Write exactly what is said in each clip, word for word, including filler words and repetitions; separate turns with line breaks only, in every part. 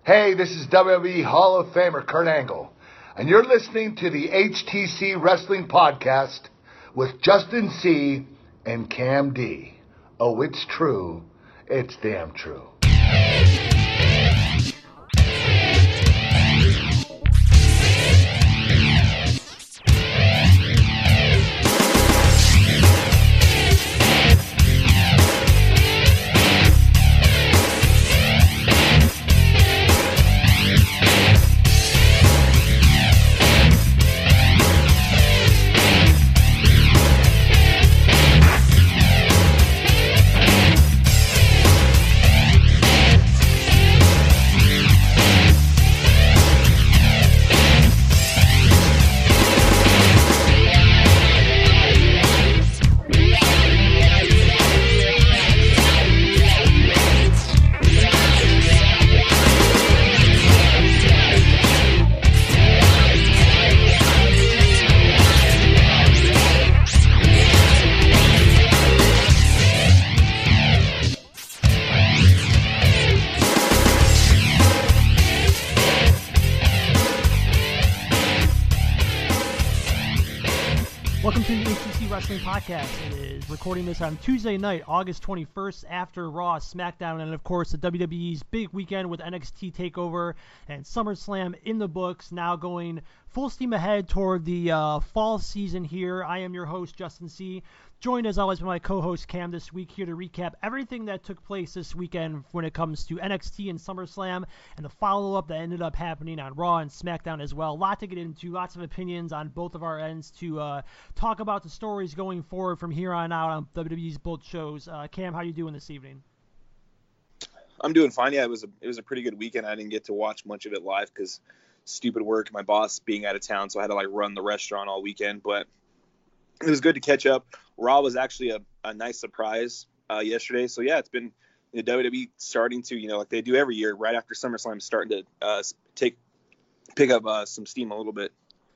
Hey, this is W W E Hall of Famer Kurt Angle, and you're listening to the H T C Wrestling Podcast with Justin C. and Cam D. Oh, it's true. It's damn true.
Podcast. It is recording this on Tuesday night, August twenty-first, after Raw, SmackDown, and of course the W W E's big weekend with N X T TakeOver and SummerSlam in the books, now going full steam ahead toward the uh, fall season here. I am your host, Justin C., joined as always by my co-host Cam this week, here to recap everything that took place this weekend when it comes to N X T and SummerSlam and the follow-up that ended up happening on Raw and SmackDown as well. A lot to get into, lots of opinions on both of our ends to uh, talk about the stories going forward from here on out on W W E's both shows. Uh, Cam, how you doing this evening?
I'm doing fine. Yeah, it was a it was a pretty good weekend. I didn't get to watch much of it live because stupid work, my boss being out of town, so I had to like run the restaurant all weekend. But it was good to catch up. Raw was actually a, a nice surprise uh, yesterday. So yeah, it's been the W W E starting to, you know, like they do every year, right after SummerSlam, starting to uh, take pick up uh, some steam a little bit.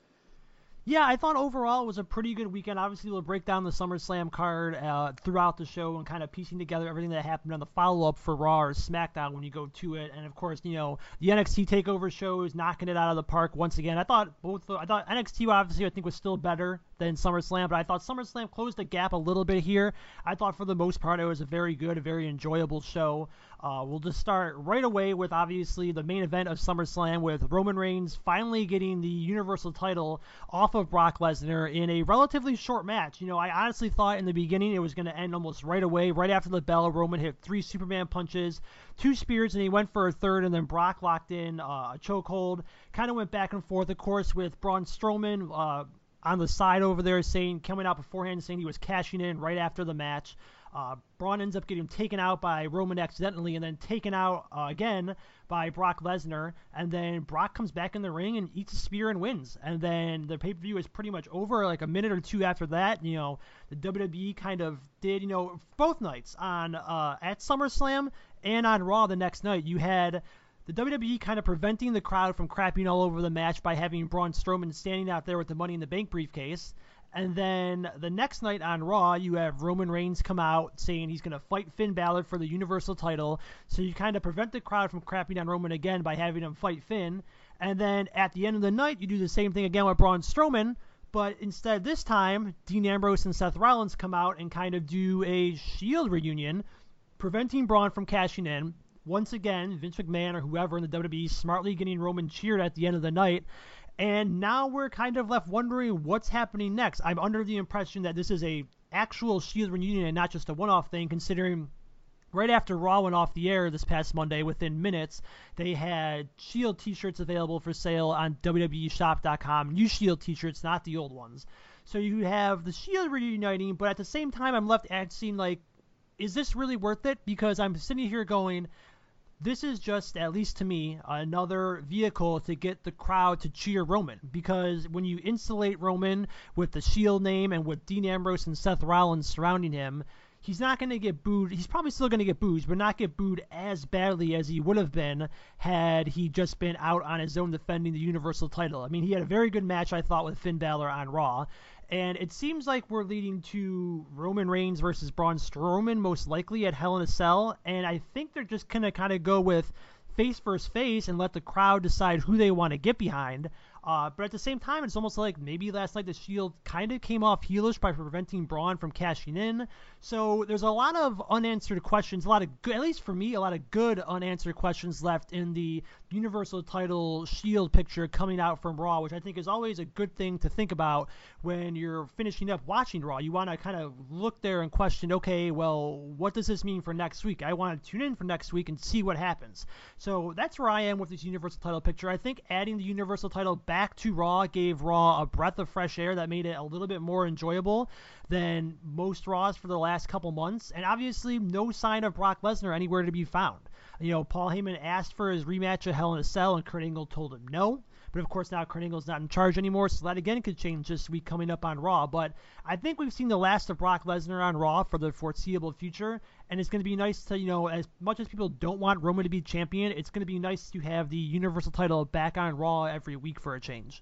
Yeah, I thought overall it was a pretty good weekend. Obviously, we'll break down the SummerSlam card uh, throughout the show and kind of piecing together everything that happened on the follow-up for Raw or SmackDown when you go to it. And, of course, you know, the N X T TakeOver show is knocking it out of the park once again. I thought both. I thought N X T, obviously, I think was still better than SummerSlam, but I thought SummerSlam closed the gap a little bit here. I thought for the most part it was a very good, a very enjoyable show. Uh, we'll just start right away with, obviously, the main event of SummerSlam with Roman Reigns finally getting the Universal title off of Brock Lesnar in a relatively short match. You know, I honestly thought in the beginning it was going to end almost right away. Right after the bell, Roman hit three Superman punches, two spears, and he went for a third, and then Brock locked in uh, a chokehold. Kind of went back and forth, of course, with Braun Strowman uh, on the side over there saying, coming out beforehand saying he was cashing in right after the match. Uh, Braun ends up getting taken out by Roman accidentally and then taken out uh, again by Brock Lesnar. And then Brock comes back in the ring and eats a spear and wins. And then the pay-per-view is pretty much over like a minute or two after that. You know, the W W E kind of did, you know, both nights on uh, at SummerSlam and on Raw the next night. You had the W W E kind of preventing the crowd from crapping all over the match by having Braun Strowman standing out there with the Money in the Bank briefcase. And then the next night on Raw, you have Roman Reigns come out saying he's going to fight Finn Balor for the Universal title. So you kind of prevent the crowd from crapping on Roman again by having him fight Finn. And then at the end of the night, you do the same thing again with Braun Strowman. But instead this time, Dean Ambrose and Seth Rollins come out and kind of do a Shield reunion, preventing Braun from cashing in. Once again, Vince McMahon or whoever in the W W E smartly getting Roman cheered at the end of the night. And now we're kind of left wondering what's happening next. I'm under the impression that this is a actual Shield reunion and not just a one-off thing, considering right after Raw went off the air this past Monday, within minutes, they had Shield t-shirts available for sale on W W E shop dot com. New Shield t-shirts, not the old ones. So you have the Shield reuniting, but at the same time, I'm left asking, like, is this really worth it? Because I'm sitting here going, this is just, at least to me, another vehicle to get the crowd to cheer Roman. Because when you insulate Roman with the Shield name and with Dean Ambrose and Seth Rollins surrounding him, he's not going to get booed. He's probably still going to get booed, but not get booed as badly as he would have been had he just been out on his own defending the Universal title. I mean, he had a very good match, I thought, with Finn Balor on Raw. And it seems like we're leading to Roman Reigns versus Braun Strowman, most likely at Hell in a Cell. And I think they're just going to kind of go with face versus face and let the crowd decide who they want to get behind. Uh, but at the same time, it's almost like maybe last night the Shield kind of came off heelish by preventing Braun from cashing in. So there's a lot of unanswered questions, a lot of good, at least for me, a lot of good unanswered questions left in the Universal title Shield picture coming out from Raw, which I think is always a good thing to think about when you're finishing up watching Raw. You want to kind of look there and question, okay, well, what does this mean for next week? I want to tune in for next week and see what happens. So that's where I am with this Universal title picture. I think adding the Universal title back to Raw gave Raw a breath of fresh air that made it a little bit more enjoyable than most Raws for the last couple months. And obviously no sign of Brock Lesnar anywhere to be found. You know, Paul Heyman asked for his rematch at Hell in a Cell, and Kurt Angle told him no. But of course now Kurt Angle's not in charge anymore, so that again could change this week coming up on Raw. But I think we've seen the last of Brock Lesnar on Raw for the foreseeable future, and it's going to be nice to, you know, as much as people don't want Roman to be champion, it's going to be nice to have the Universal title back on Raw every week for a change.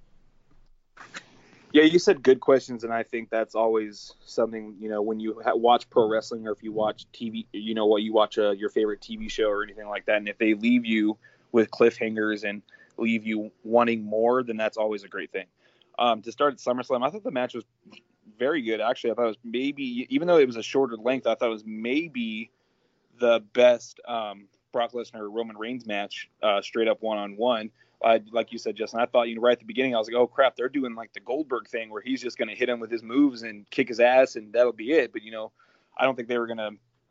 Yeah, you said good questions, and I think that's always something, you know, when you ha- watch pro wrestling or if you watch T V, you know, what you watch uh, your favorite T V show or anything like that, and if they leave you with cliffhangers and leave you wanting more, then that's always a great thing. Um, to start at SummerSlam, I thought the match was very good. Actually, I thought it was maybe, even though it was a shorter length, I thought it was maybe the best um, Brock Lesnar Roman Reigns match, uh, straight up one-on-one. Uh, like you said, Justin, I thought, you know, right at the beginning, I was like, oh crap, they're doing like the Goldberg thing where he's just going to hit him with his moves and kick his ass and that'll be it. But, you know, I don't think they were going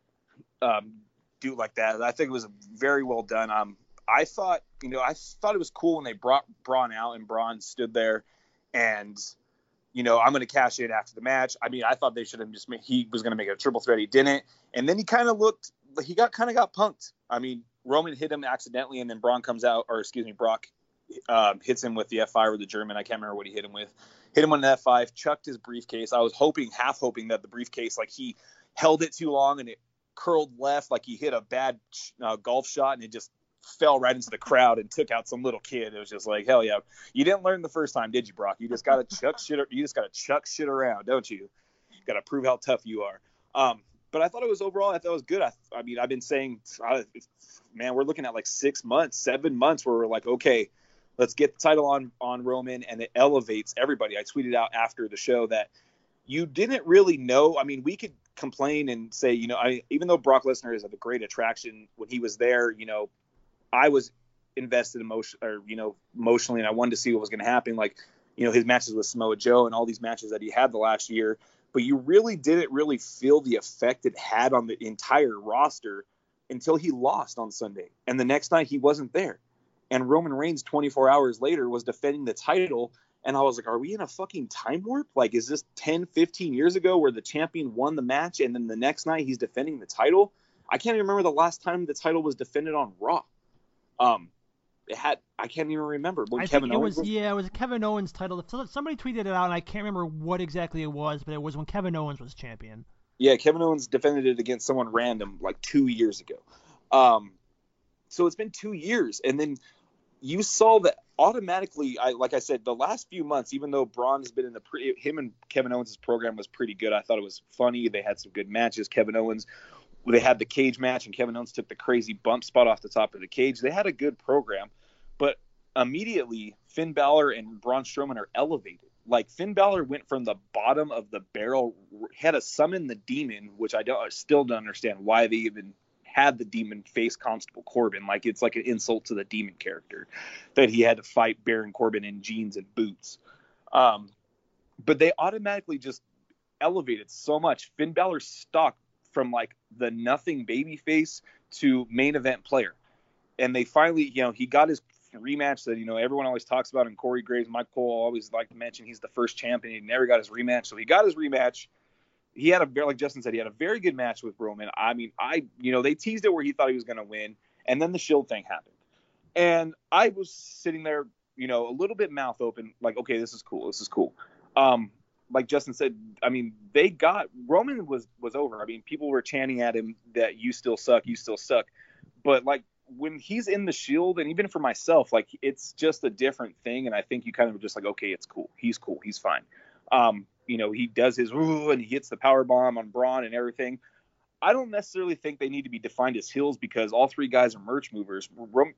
to um, do it like that. I think it was very well done. Um, I thought, you know, I thought it was cool when they brought Braun out and Braun stood there and, you know, I'm going to cash in after the match. I mean, I thought they should have just made, he was going to make it a triple threat. He didn't. And then he kind of looked, he got kind of got punked. I mean, Roman hit him accidentally and then Braun comes out, or excuse me, Brock um, hits him with the F five or the German. I can't remember what he hit him with. Hit him on the F five, chucked his briefcase. I was hoping, half hoping that the briefcase, like he held it too long and it curled left, like he hit a bad uh, golf shot and it just fell right into the crowd and took out some little kid. It was just like, hell yeah. You didn't learn the first time, did you, Brock? You just got to chuck shit. You just got to chuck shit around, don't you? You got to prove how tough you are. Um, but I thought it was overall, I thought it was good. I, I mean, I've been saying, uh, man, we're looking at like six months, seven months where we're like, okay, let's get the title on, on Roman, and it elevates everybody. I tweeted out after the show that you didn't really know. I mean, we could complain and say, you know, I, even though Brock Lesnar is a great attraction, when he was there, you know, I was invested emotion or, you know, emotionally, and I wanted to see what was going to happen. Like, you know, his matches with Samoa Joe and all these matches that he had the last year, but you really didn't really feel the effect it had on the entire roster until he lost on Sunday. And the next night he wasn't there. And Roman Reigns twenty-four hours later was defending the title. And I was like, are we in a fucking time warp? Like, is this ten, fifteen years ago where the champion won the match and then the next night he's defending the title? I can't even remember the last time the title was defended on Raw. Um, it had, I can't even remember.
I
Kevin
think it
Owens
was, yeah, it was Kevin Owens' title. Somebody tweeted it out, and I can't remember what exactly it was, but it was when Kevin Owens was champion.
Yeah, Kevin Owens defended it against someone random like two years ago. Um, so it's been two years, and then you saw that automatically. I like I said, the last few months, even though Braun has been in the pre, him and Kevin Owens' program was pretty good. I thought it was funny. They had some good matches. Kevin Owens. They had the cage match, and Kevin Owens took the crazy bump spot off the top of the cage. They had a good program, but immediately Finn Balor and Braun Strowman are elevated. Like, Finn Balor went from the bottom of the barrel, had to summon the demon, which I don't I still don't understand why they even had the demon face Constable Corbin. Like, it's like an insult to the demon character that he had to fight Baron Corbin in jeans and boots. Um, but they automatically just elevated so much. Finn Balor's stock from like the nothing babyface to main event player. And they finally, you know, he got his rematch that, you know, everyone always talks about, and Corey Graves, Mike Cole always like to mention he's the first champion. He never got his rematch. So he got his rematch. He had a very, like Justin said, he had a very good match with Roman. I mean, I, you know, they teased it where he thought he was going to win. And then the Shield thing happened. And I was sitting there, you know, a little bit mouth open, like, okay, this is cool. This is cool. Um, Like Justin said, I mean, they got Roman was was over. I mean, people were chanting at him that you still suck, you still suck. But like when he's in the Shield, and even for myself, like it's just a different thing. And I think you kind of just like, okay, it's cool. He's cool. He's fine. Um, you know, he does his ooh, and he hits the power bomb on Braun and everything. I don't necessarily think they need to be defined as heels because all three guys are merch movers.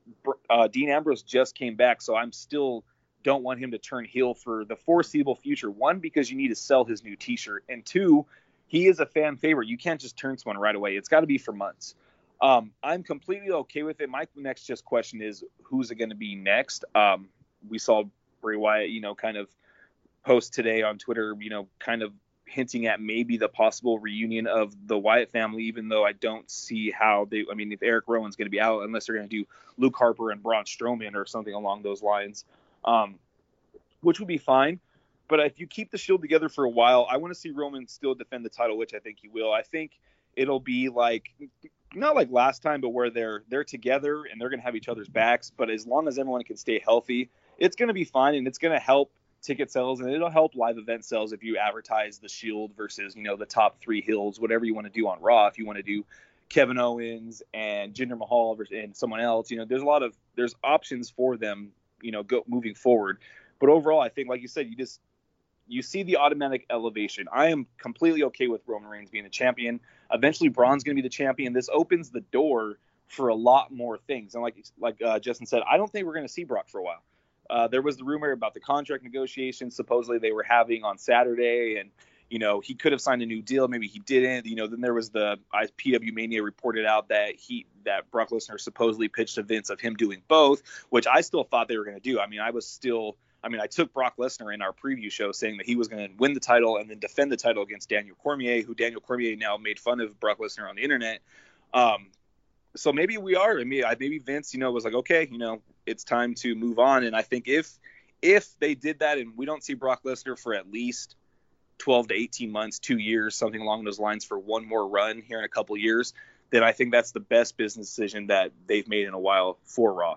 Uh, Dean Ambrose just came back, so I'm still don't want him to turn heel for the foreseeable future. One, because you need to sell his new T-shirt, and two, he is a fan favorite. You can't just turn someone right away. It's got to be for months. Um, I'm completely okay with it. My next just question is, who's it going to be next? Um, we saw Bray Wyatt, you know, kind of post today on Twitter, you know, kind of hinting at maybe the possible reunion of the Wyatt family, even though I don't see how they, I mean, if Eric Rowan's going to be out, unless they're going to do Luke Harper and Braun Strowman or something along those lines, um, which would be fine. But if you keep the Shield together for a while, I want to see Roman still defend the title, which I think he will. I think it'll be like, not like last time, but where they're, they're together and they're going to have each other's backs. But as long as everyone can stay healthy, it's going to be fine. And it's going to help ticket sales, and it'll help live event sales if you advertise the Shield versus, you know, the top three heels, whatever you want to do on Raw. If you want to do Kevin Owens and Jinder Mahal versus and someone else, you know, there's a lot of there's options for them, you know, go moving forward. But overall, I think, like you said, you just you see the automatic elevation. I am completely okay with Roman Reigns being the champion. Eventually, Braun's going to be the champion. This opens the door for a lot more things. And like like uh, Justin said, I don't think we're going to see Brock for a while. Uh, there was the rumor about the contract negotiations supposedly they were having on Saturday, and, you know, he could have signed a new deal. Maybe he didn't. You know, then there was the uh, P W Mania reported out that he that Brock Lesnar supposedly pitched to Vince of him doing both, which I still thought they were going to do. I mean, I was still I mean, I took Brock Lesnar in our preview show saying that he was going to win the title and then defend the title against Daniel Cormier, who Daniel Cormier now made fun of Brock Lesnar on the internet. Um, so maybe we are. I mean, maybe Vince, you know, was like, okay, you know, it's time to move on. And I think if if they did that and we don't see Brock Lesnar for at least twelve to eighteen months, two years, something along those lines for one more run here in a couple of years, then I think that's the best business decision that they've made in a while for Raw.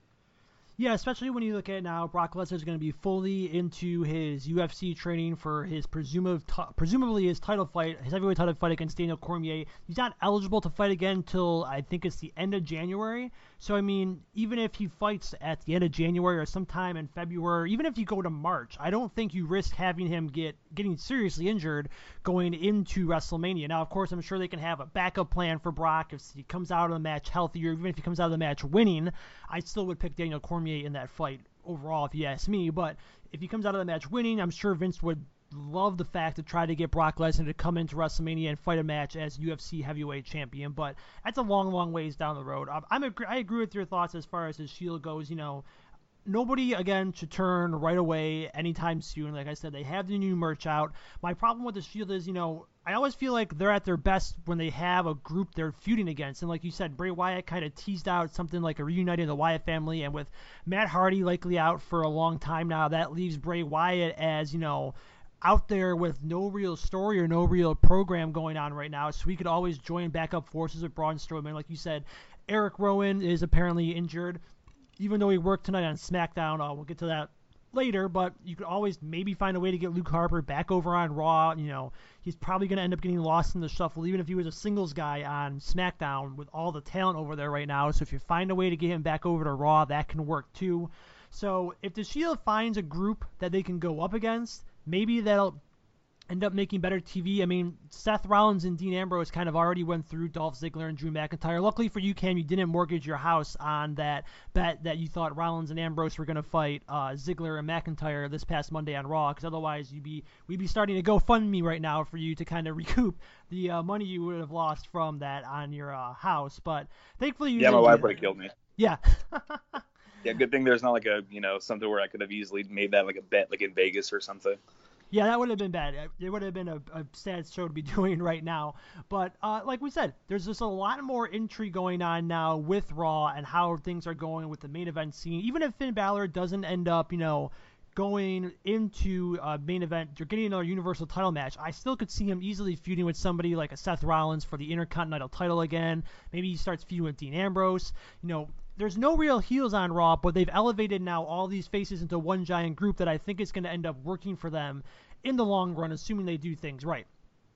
Yeah, especially when you look at now, Brock Lesnar is going to be fully into his U F C training for his presumably, presumably his title fight, his heavyweight title fight against Daniel Cormier. He's not eligible to fight again until I think it's the end of January. So, I mean, even if he fights at the end of January or sometime in February, even if you go to March, I don't think you risk having him get getting seriously injured going into WrestleMania. Now, of course, I'm sure they can have a backup plan for Brock if he comes out of the match healthy, or even if he comes out of the match winning. I still would pick Daniel Cormier in that fight overall, if you ask me. But if he comes out of the match winning, I'm sure Vince would love the fact to try to get Brock Lesnar to come into WrestleMania and fight a match as U F C heavyweight champion. But that's a long, long ways down the road. I'm agree, I agree with your thoughts as far as his Shield goes. You know, nobody, again, should turn right away anytime soon. Like I said, they have the new merch out. My problem with the Shield is, you know, I always feel like they're at their best when they have a group they're feuding against. And like you said, Bray Wyatt kind of teased out something like a reuniting of the Wyatt family. And with Matt Hardy likely out for a long time now, that leaves Bray Wyatt as, you know, out there with no real story or no real program going on right now. So we could always join backup forces with Braun Strowman. Like you said, Eric Rowan is apparently injured, even though he worked tonight on SmackDown. Uh, we'll get to that later, but you could always maybe find a way to get Luke Harper back over on Raw. You know, he's probably going to end up getting lost in the shuffle, even if he was a singles guy on SmackDown with all the talent over there right now. So if you find a way to get him back over to Raw, that can work too. So if the Shield finds a group that they can go up against, maybe that'll end up making better T V. I mean, Seth Rollins and Dean Ambrose kind of already went through Dolph Ziggler and Drew McIntyre. Luckily for you, Cam, you didn't mortgage your house on that bet that you thought Rollins and Ambrose were going to fight uh, Ziggler and McIntyre this past Monday on Raw, because otherwise you'd be we'd be starting to GoFundMe right now for you to kind of recoup the uh, money you would have lost from that on your uh, house. But thankfully you
yeah,
didn't
my wife would have killed me.
Yeah.
Yeah, good thing there's not like a, you know, something where I could have easily made that like a bet like in Vegas or something.
Yeah, that would have been bad. It would have been a, a sad show to be doing right now. But uh, like we said, there's just a lot more intrigue going on now with Raw and how things are going with the main event scene. Even if Finn Balor doesn't end up, you know, going into a main event or getting another Universal title match, I still could see him easily feuding with somebody like a Seth Rollins for the Intercontinental title again. Maybe he starts feuding with Dean Ambrose. You know, there's no real heels on Raw, but they've elevated now all these faces into one giant group that I think is going to end up working for them in the long run, assuming they do things right.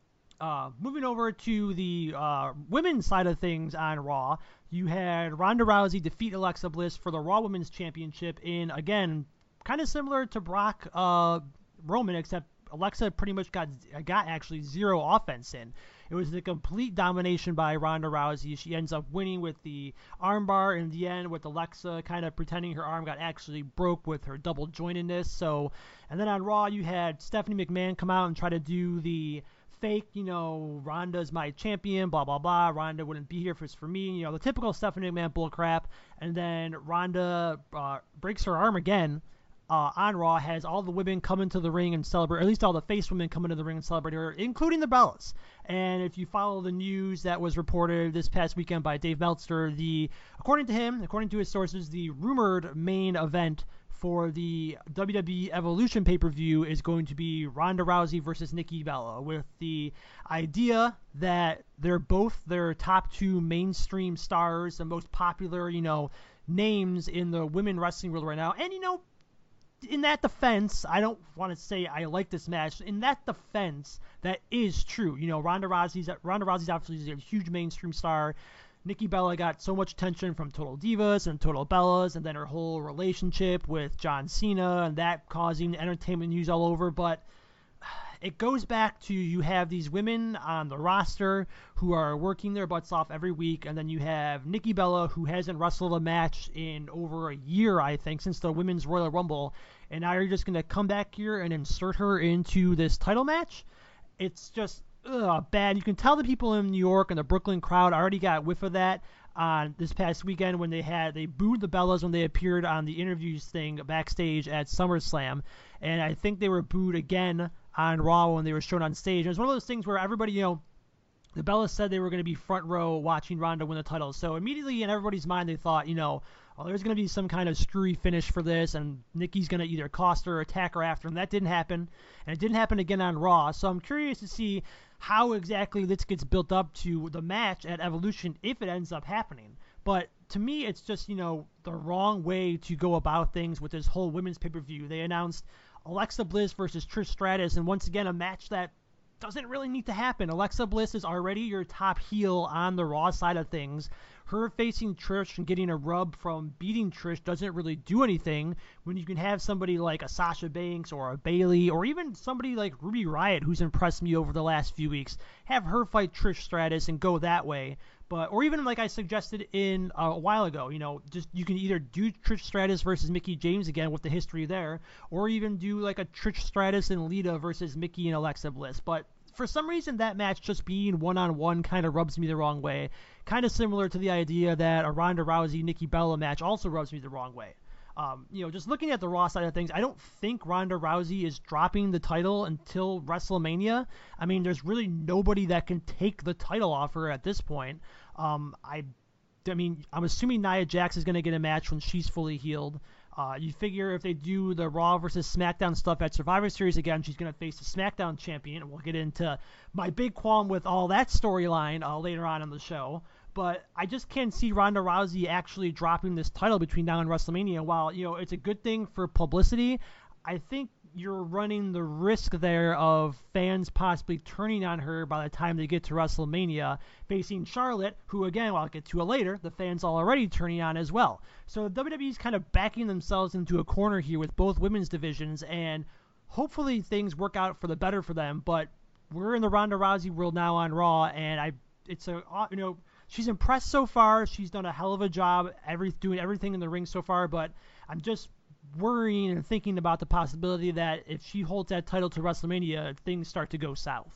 Uh, moving over to the uh, women's side of things on Raw, you had Ronda Rousey defeat Alexa Bliss for the Raw Women's Championship in, again, kind of similar to Brock uh, Roman, except Alexa pretty much got got actually zero offense in. It was a complete domination by Ronda Rousey. She ends up winning with the armbar in the end, with Alexa kind of pretending her arm got actually broke with her double jointedness. So, and then on Raw, you had Stephanie McMahon come out and try to do the fake, you know, Ronda's my champion, blah, blah, blah. Ronda wouldn't be here if it's for me. You know, the typical Stephanie McMahon bullcrap. And then Ronda uh, breaks her arm again. Uh, on Raw, has all the women come into the ring and celebrate, or at least all the face women come into the ring and celebrate her, including the Bellas. And if you follow the news that was reported this past weekend by Dave Meltzer, the according to him, according to his sources, the rumored main event for the W W E Evolution pay-per-view is going to be Ronda Rousey versus Nikki Bella, with the idea that they're both their top two mainstream stars, the most popular, you know, names in the women wrestling world right now. And, you know, in that defense, I don't want to say I like this match. In that defense, that is true. You know, Ronda Rousey's Ronda Rousey's obviously a huge mainstream star. Nikki Bella got so much attention from Total Divas and Total Bellas, and then her whole relationship with John Cena, and that causing entertainment news all over. But it goes back to, you have these women on the roster who are working their butts off every week, and then you have Nikki Bella, who hasn't wrestled a match in over a year, I think, since the Women's Royal Rumble, and now you're just going to come back here and insert her into this title match? It's just ugh, bad. You can tell the people in New York and the Brooklyn crowd already got whiff of that on this past weekend when they had they booed the Bellas when they appeared on the interviews thing backstage at SummerSlam, and I think they were booed again on Raw when they were shown on stage. It was one of those things where everybody, you know, the Bellas said they were going to be front row watching Ronda win the title, so immediately in everybody's mind they thought, you know, oh, there's going to be some kind of screwy finish for this, and Nikki's going to either cost her or attack her after, and that didn't happen, and it didn't happen again on Raw. So I'm curious to see how exactly this gets built up to the match at Evolution if it ends up happening. But to me, it's just, you know, the wrong way to go about things with this whole women's pay-per-view. They announced Alexa Bliss versus Trish Stratus, and once again, a match that doesn't really need to happen. Alexa Bliss is already your top heel on the Raw side of things. Her facing Trish and getting a rub from beating Trish doesn't really do anything when you can have somebody like a Sasha Banks or a Bayley, or even somebody like Ruby Riott, who's impressed me over the last few weeks. Have her fight Trish Stratus and go that way. But, or even like I suggested in uh, a while ago, you know, just you can either do Trish Stratus versus Mickie James again with the history there, or even do like a Trish Stratus and Lita versus Mickie and Alexa Bliss. But for some reason, that match just being one-on-one kind of rubs me the wrong way. Kind of similar to the idea that a Ronda Rousey-Nikki Bella match also rubs me the wrong way. Um, you know, just looking at the Raw side of things, I don't think Ronda Rousey is dropping the title until WrestleMania. I mean, there's really nobody that can take the title off her at this point. Um, I, I mean, I'm assuming Nia Jax is going to get a match when she's fully healed. Uh, you figure if they do the Raw versus SmackDown stuff at Survivor Series again, she's going to face the SmackDown champion, and we'll get into my big qualm with all that storyline uh, later on in the show. But I just can't see Ronda Rousey actually dropping this title between now and WrestleMania. While, you know, it's a good thing for publicity, I think you're running the risk there of fans possibly turning on her by the time they get to WrestleMania, facing Charlotte, who, again, I'll get to it later, the fans are already turning on as well. So W W E's kind of backing themselves into a corner here with both women's divisions, and hopefully things work out for the better for them. But we're in the Ronda Rousey world now on Raw, and I, it's a, you know, she's impressed so far. She's done a hell of a job every, doing everything in the ring so far, but I'm just worrying and thinking about the possibility that if she holds that title to WrestleMania, things start to go south.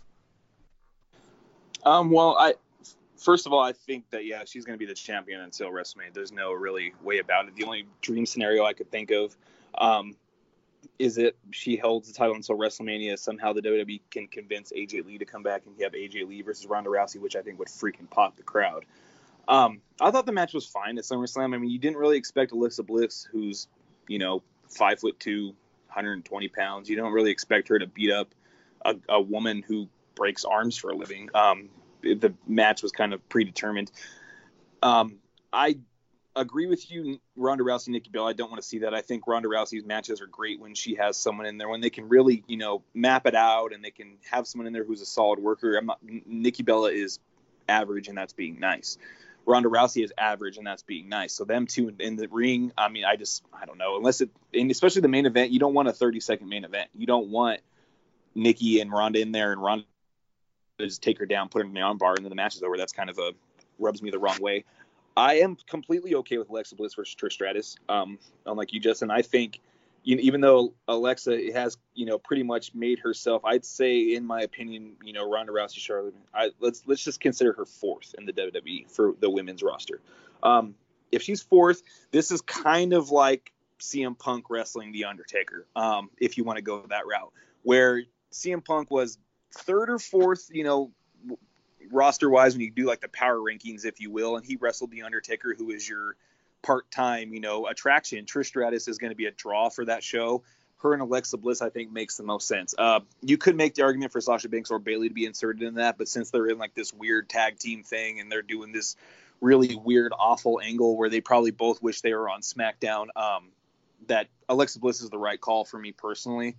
Um, well, I first of all, I think that, yeah, she's going to be the champion until WrestleMania. There's no really way about it. The only dream scenario I could think of um, is that she holds the title until WrestleMania. Somehow the W W E can convince A J Lee to come back and have A J Lee versus Ronda Rousey, which I think would freaking pop the crowd. Um, I thought the match was fine at SummerSlam. I mean, you didn't really expect Alexa Bliss, who's, you know, five foot two, one hundred twenty pounds. You don't really expect her to beat up a, a woman who breaks arms for a living. Um, the match was kind of predetermined. Um, I agree with you, Ronda Rousey, Nikki Bella. I don't want to see that. I think Ronda Rousey's matches are great when she has someone in there, when they can really, you know, map it out and they can have someone in there who's a solid worker. I'm not, Nikki Bella is average, and that's being nice. Ronda Rousey is average, and that's being nice. So them two in, in the ring, I mean, I just, I don't know. Unless it, and especially the main event, you don't want a thirty-second main event. You don't want Nikki and Ronda in there, and Ronda just take her down, put her in the armbar, and then the match is over. That's kind of a rubs me the wrong way. I am completely okay with Alexa Bliss versus Trish Stratus. Um, unlike you, Justin, I think you know, even though Alexa has, you know, pretty much made herself, I'd say, in my opinion, you know, Ronda Rousey, Charlotte, I, let's let's just consider her fourth in the W W E for the women's roster. Um, if she's fourth, this is kind of like C M Punk wrestling The Undertaker, um, if you want to go that route, where C M Punk was third or fourth, you know, roster-wise when you do like the power rankings, if you will, and he wrestled The Undertaker, who is your part-time, you know, attraction. Trish Stratus is going to be a draw for that show. Her and Alexa Bliss, I think, makes the most sense. Uh, you could make the argument for Sasha Banks or Bayley to be inserted in that, but since they're in like this weird tag team thing and they're doing this really weird, awful angle where they probably both wish they were on SmackDown, um, that Alexa Bliss is the right call for me personally.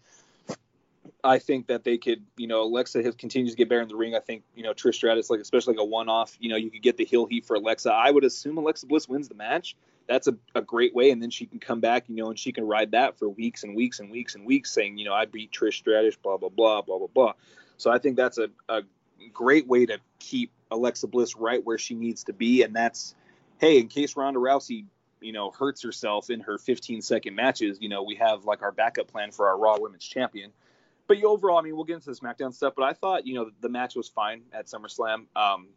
I think that they could, you know, Alexa has continues to get better in the ring. I think, you know, Trish Stratus, like especially like a one-off, you know, you could get the heel heat for Alexa. I would assume Alexa Bliss wins the match. That's a, a great way, and then she can come back, you know, and she can ride that for weeks and weeks and weeks and weeks, saying, you know, I beat Trish Stratus, blah blah blah blah blah blah. So I think that's a, a great way to keep Alexa Bliss right where she needs to be, and that's, hey, in case Ronda Rousey, you know, hurts herself in her fifteen second matches, you know, we have like our backup plan for our Raw Women's Champion. But overall, I mean, we'll get into the SmackDown stuff, but I thought, you know, the match was fine at SummerSlam. Um,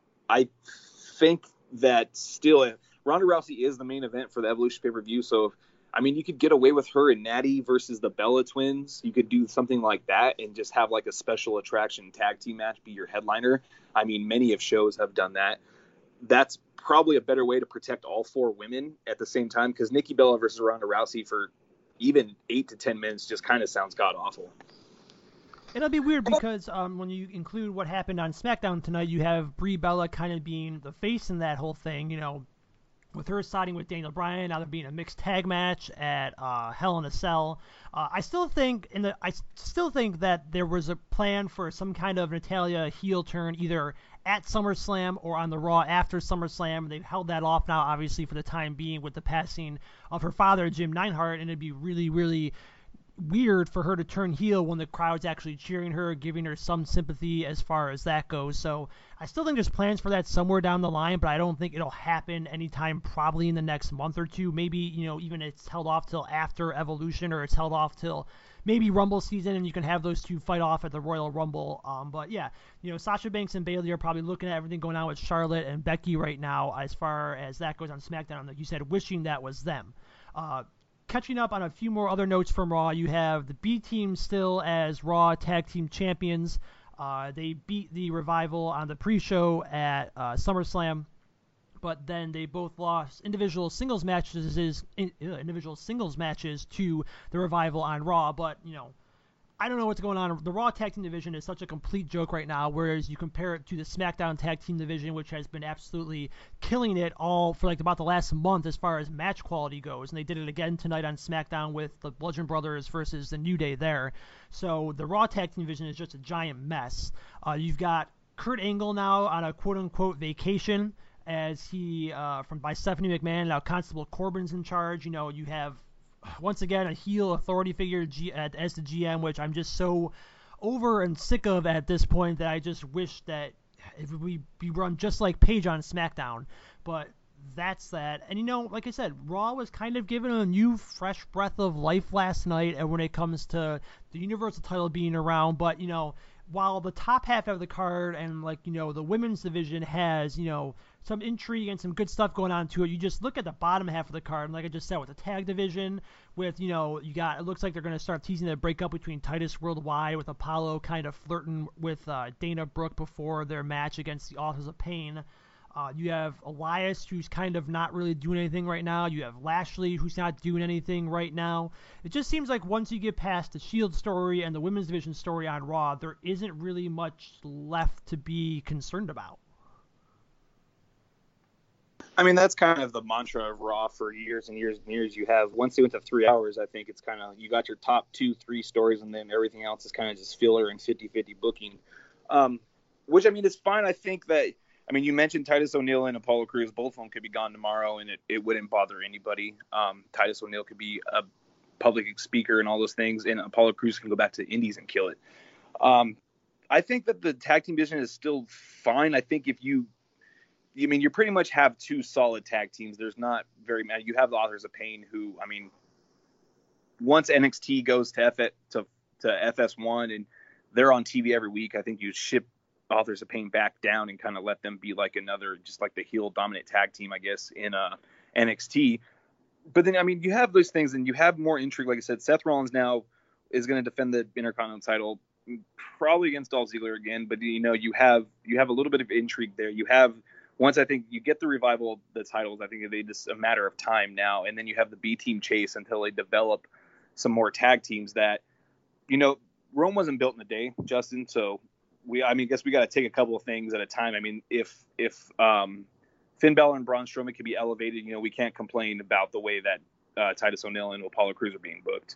I think that still Ronda Rousey is the main event for the Evolution pay-per-view. So, I mean, you could get away with her and Natty versus the Bella Twins. You could do something like that and just have like a special attraction tag team match be your headliner. I mean, many of shows have done that. That's probably a better way to protect all four women at the same time, because Nikki Bella versus Ronda Rousey for even eight to ten minutes just kind of sounds god-awful.
It'll be weird because um, when you include what happened on SmackDown tonight, you have Brie Bella kind of being the face in that whole thing, you know, with her siding with Daniel Bryan, now there being a mixed tag match at uh, Hell in a Cell. Uh, I still think in the I still think that there was a plan for some kind of Natalya heel turn either at SummerSlam or on the Raw after SummerSlam. They've held that off now, obviously, for the time being with the passing of her father, Jim Neidhart, and it'd be really, really weird for her to turn heel when the crowd's actually cheering her, giving her some sympathy as far as that goes. So I still think there's plans for that somewhere down the line, but I don't think it'll happen anytime probably in the next month or two. Maybe, you know, even it's held off till after Evolution, or it's held off till maybe Rumble season, and you can have those two fight off at the Royal Rumble. Um, but yeah, you know, Sasha Banks and Bayley are probably looking at everything going on with Charlotte and Becky right now as far as that goes on SmackDown. Like you said, wishing that was them. Uh, Catching up on a few more other notes from Raw, you have the B Team still as Raw Tag Team Champions. Uh, they beat the Revival on the pre-show at uh, SummerSlam, but then they both lost individual singles matches, is in, uh, individual singles matches to the Revival on Raw. But you know, I don't know what's going on. The Raw Tag Team division is such a complete joke right now, whereas you compare it to the SmackDown Tag Team division, which has been absolutely killing it all for like about the last month as far as match quality goes. And they did it again tonight on SmackDown with the Bludgeon Brothers versus the New Day there. So the Raw Tag Team division is just a giant mess. Uh, you've got Kurt Angle now on a quote-unquote vacation as he, uh, from by Stephanie McMahon, now Constable Corbin's in charge. You know, you have once again a heel authority figure G- as the G M, which I'm just so over and sick of at this point that I just wish that it would be, be run just like Paige on SmackDown. But that's that. And you know, like I said, Raw was kind of given a new fresh breath of life last night, and when it comes to the Universal title being around. But you know, while the top half of the card and like, you know, the women's division has, you know, some intrigue and some good stuff going on to it, you just look at the bottom half of the card, and like I just said, with the tag division, with, you know, you got, it looks like they're going to start teasing the breakup between Titus Worldwide, with Apollo kind of flirting with uh, Dana Brooke before their match against the Authors of Pain. Uh, you have Elias, who's kind of not really doing anything right now. You have Lashley, who's not doing anything right now. It just seems like once you get past the Shield story and the women's division story on Raw, there isn't really much left to be concerned about.
I mean, that's kind of the mantra of Raw for years and years and years. You have, once they went to three hours, I think it's kind of, you got your top two, three stories, and then everything else is kind of just filler and fifty-fifty booking. Um, which, I mean, is fine. I think that, I mean, you mentioned Titus O'Neil and Apollo Crews. Both of them could be gone tomorrow, and it, it wouldn't bother anybody. Um, Titus O'Neil could be a public speaker and all those things, and Apollo Crews can go back to the Indies and kill it. Um, I think that the tag team division is still fine. I think if you, I mean, you pretty much have two solid tag teams. There's not very many. You have the Authors of Pain, who, I mean, once N X T goes to F to to F S one and they're on T V every week, I think you ship Authors of Pain back down and kind of let them be like another, just like the heel dominant tag team, I guess, in uh, N X T. But then, I mean, you have those things and you have more intrigue. Like I said, Seth Rollins now is going to defend the Intercontinental title, probably against Dolph Ziggler again. But, you know, you have you have a little bit of intrigue there. You have, once I think you get the revival of the titles, I think they just a matter of time now. And then you have the B team chase until they develop some more tag teams that, you know, Rome wasn't built in a day, Justin. So we, I mean, I guess we got to take a couple of things at a time. I mean, if, if um, Finn Balor and Braun Strowman could be elevated, you know, we can't complain about the way that uh, Titus O'Neil and Apollo Crews are being booked.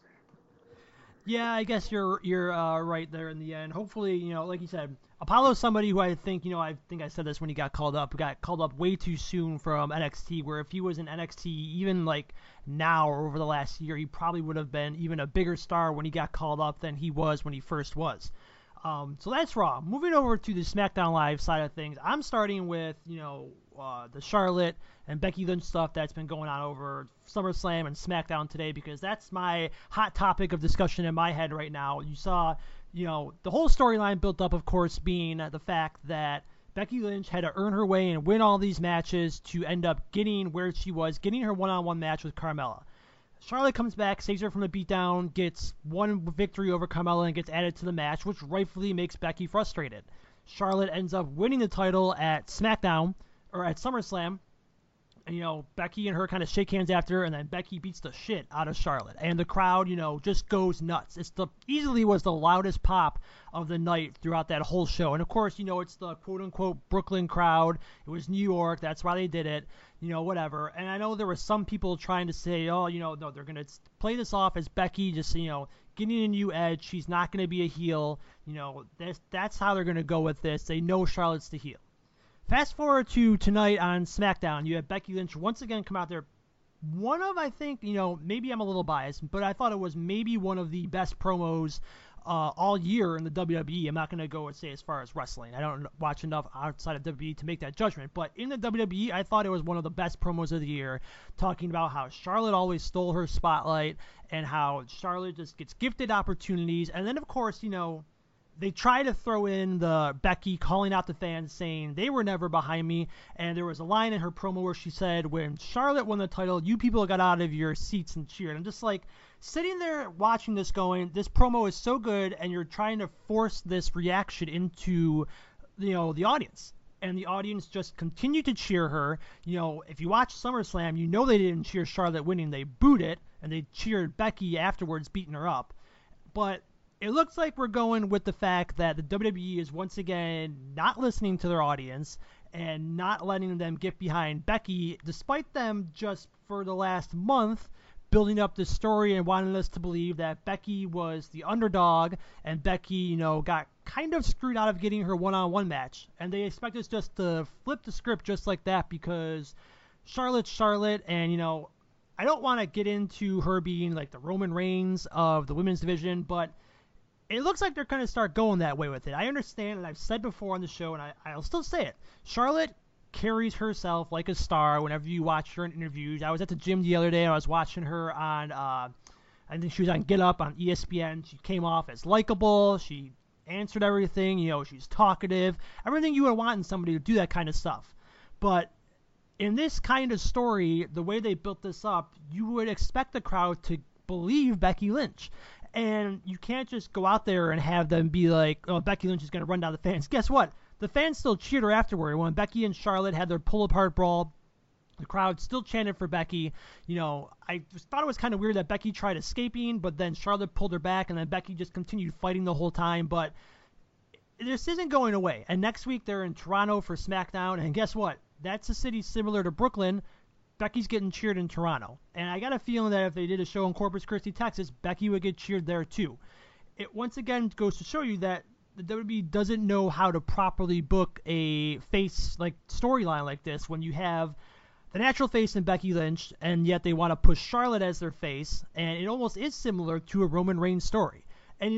Yeah, I guess you're you're uh, right there in the end. Hopefully, you know, like you said, Apollo's somebody who I think, you know, I think I said this when he got called up. He got called up way too soon from N X T, where if he was in N X T even like now or over the last year, he probably would have been even a bigger star when he got called up than he was when he first was. Um, so that's Raw. Moving over to the SmackDown Live side of things, I'm starting with, you know, uh, the Charlotte and Becky Lynch stuff that's been going on over SummerSlam and SmackDown today, because that's my hot topic of discussion in my head right now. You saw, you know, the whole storyline built up, of course, being the fact that Becky Lynch had to earn her way and win all these matches to end up getting where she was, getting her one-on-one match with Carmella. Charlotte comes back, saves her from the beatdown, gets one victory over Carmella and gets added to the match, which rightfully makes Becky frustrated. Charlotte ends up winning the title at SmackDown, or at SummerSlam. And, you know, Becky and her kind of shake hands after, and then Becky beats the shit out of Charlotte. And the crowd, you know, just goes nuts. It's the easily was the loudest pop of the night throughout that whole show. And, of course, you know, it's the quote-unquote Brooklyn crowd. It was New York. That's why they did it. You know, whatever. And I know there were some people trying to say, oh, you know, no, they're going to play this off as Becky just, you know, getting a new edge. She's not going to be a heel. You know, that's, that's how they're going to go with this. They know Charlotte's the heel. Fast forward to tonight on SmackDown, you have Becky Lynch once again come out there. One of, I think, you know, maybe I'm a little biased, but I thought it was maybe one of the best promos uh, all year in the W W E. I'm not going to go and say as far as wrestling. I don't watch enough outside of W W E to make that judgment. But in the W W E, I thought it was one of the best promos of the year, talking about how Charlotte always stole her spotlight and how Charlotte just gets gifted opportunities. And then, of course, you know, they try to throw in the Becky calling out the fans saying they were never behind me. And there was a line in her promo where she said, when Charlotte won the title, you people got out of your seats and cheered. I'm just like sitting there watching this going, this promo is so good. And you're trying to force this reaction into, you know, the audience. And the audience just continued to cheer her. You know, if you watch SummerSlam, you know they didn't cheer Charlotte winning. They booed it. And they cheered Becky afterwards, beating her up. But it looks like we're going with the fact that the W W E is once again not listening to their audience and not letting them get behind Becky, despite them just for the last month building up this story and wanting us to believe that Becky was the underdog and Becky, you know, got kind of screwed out of getting her one-on-one match. And they expect us just to flip the script just like that because Charlotte's Charlotte, and, you know, I don't want to get into her being like the Roman Reigns of the women's division, but it looks like they're going to start going that way with it. I understand, and I've said before on the show, and I, I'll still say it. Charlotte carries herself like a star whenever you watch her in interviews. I was at the gym the other day, and I was watching her on, uh, I think she was on Get Up on E S P N. She came off as likable. She answered everything. You know, she's talkative. Everything you would want in somebody to do that kind of stuff. But in this kind of story, the way they built this up, you would expect the crowd to believe Becky Lynch. And you can't just go out there and have them be like, oh, Becky Lynch is going to run down the fans. Guess what? The fans still cheered her afterward. When Becky and Charlotte had their pull-apart brawl, the crowd still chanted for Becky. You know, I just thought it was kind of weird that Becky tried escaping, but then Charlotte pulled her back, and then Becky just continued fighting the whole time. But this isn't going away. And next week they're in Toronto for SmackDown, and guess what? That's a city similar to Brooklyn. Becky's getting cheered in Toronto. And I got a feeling that if they did a show in Corpus Christi, Texas, Becky would get cheered there too. It once again goes to show you that the W W E doesn't know how to properly book a face like storyline like this when you have the natural face in Becky Lynch, and yet they want to push Charlotte as their face, and it almost is similar to a Roman Reigns story. And, you know,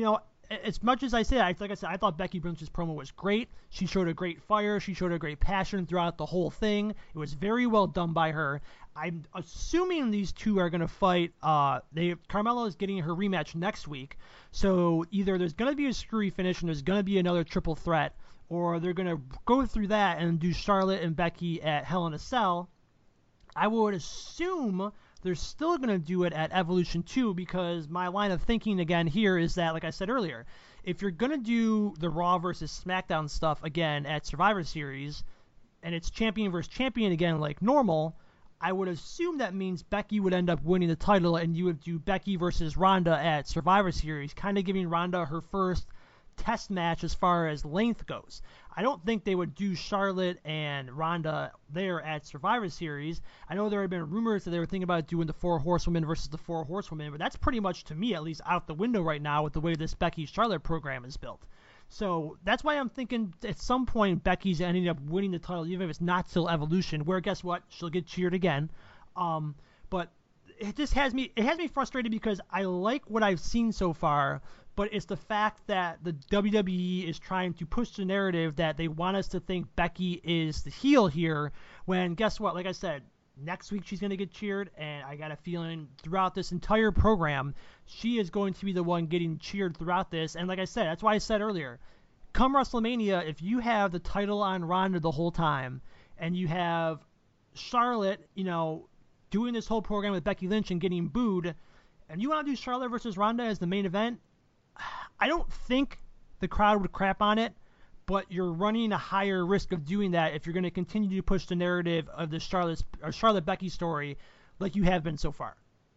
as much as I say, I like I said, I thought Becky Lynch's promo was great. She showed a great fire. She showed a great passion throughout the whole thing. It was very well done by her. I'm assuming these two are going to fight. Uh, they Carmella is getting her rematch next week, so either there's going to be a screwy finish and there's going to be another triple threat, or they're going to go through that and do Charlotte and Becky at Hell in a Cell. I would assume they're still going to do it at Evolution two, because my line of thinking again here is that, like I said earlier, if you're going to do the Raw versus SmackDown stuff again at Survivor Series, and it's champion versus champion again like normal, I would assume that means Becky would end up winning the title, and you would do Becky versus Ronda at Survivor Series, kind of giving Ronda her first test match as far as length goes. I don't think they would do Charlotte and Ronda there at Survivor Series. I know there have been rumors that they were thinking about doing the Four Horsewomen versus the Four Horsewomen, but that's pretty much, to me at least, out the window right now with the way this Becky-Charlotte program is built. So that's why I'm thinking at some point Becky's ending up winning the title, even if it's not till Evolution, where guess what? She'll get cheered again. Um, but it just has me it has me frustrated because I like what I've seen so far, but it's the fact that the W W E is trying to push the narrative that they want us to think Becky is the heel here, when guess what? Like I said, next week she's going to get cheered, and I got a feeling throughout this entire program, she is going to be the one getting cheered throughout this. And like I said, that's why I said earlier, come WrestleMania, if you have the title on Ronda the whole time, and you have Charlotte, you know, doing this whole program with Becky Lynch and getting booed, and you want to do Charlotte versus Ronda as the main event, I don't think the crowd would crap on it, but you're running a higher risk of doing that if you're going to continue to push the narrative of the Charlotte or Charlotte Becky story like you have been so far.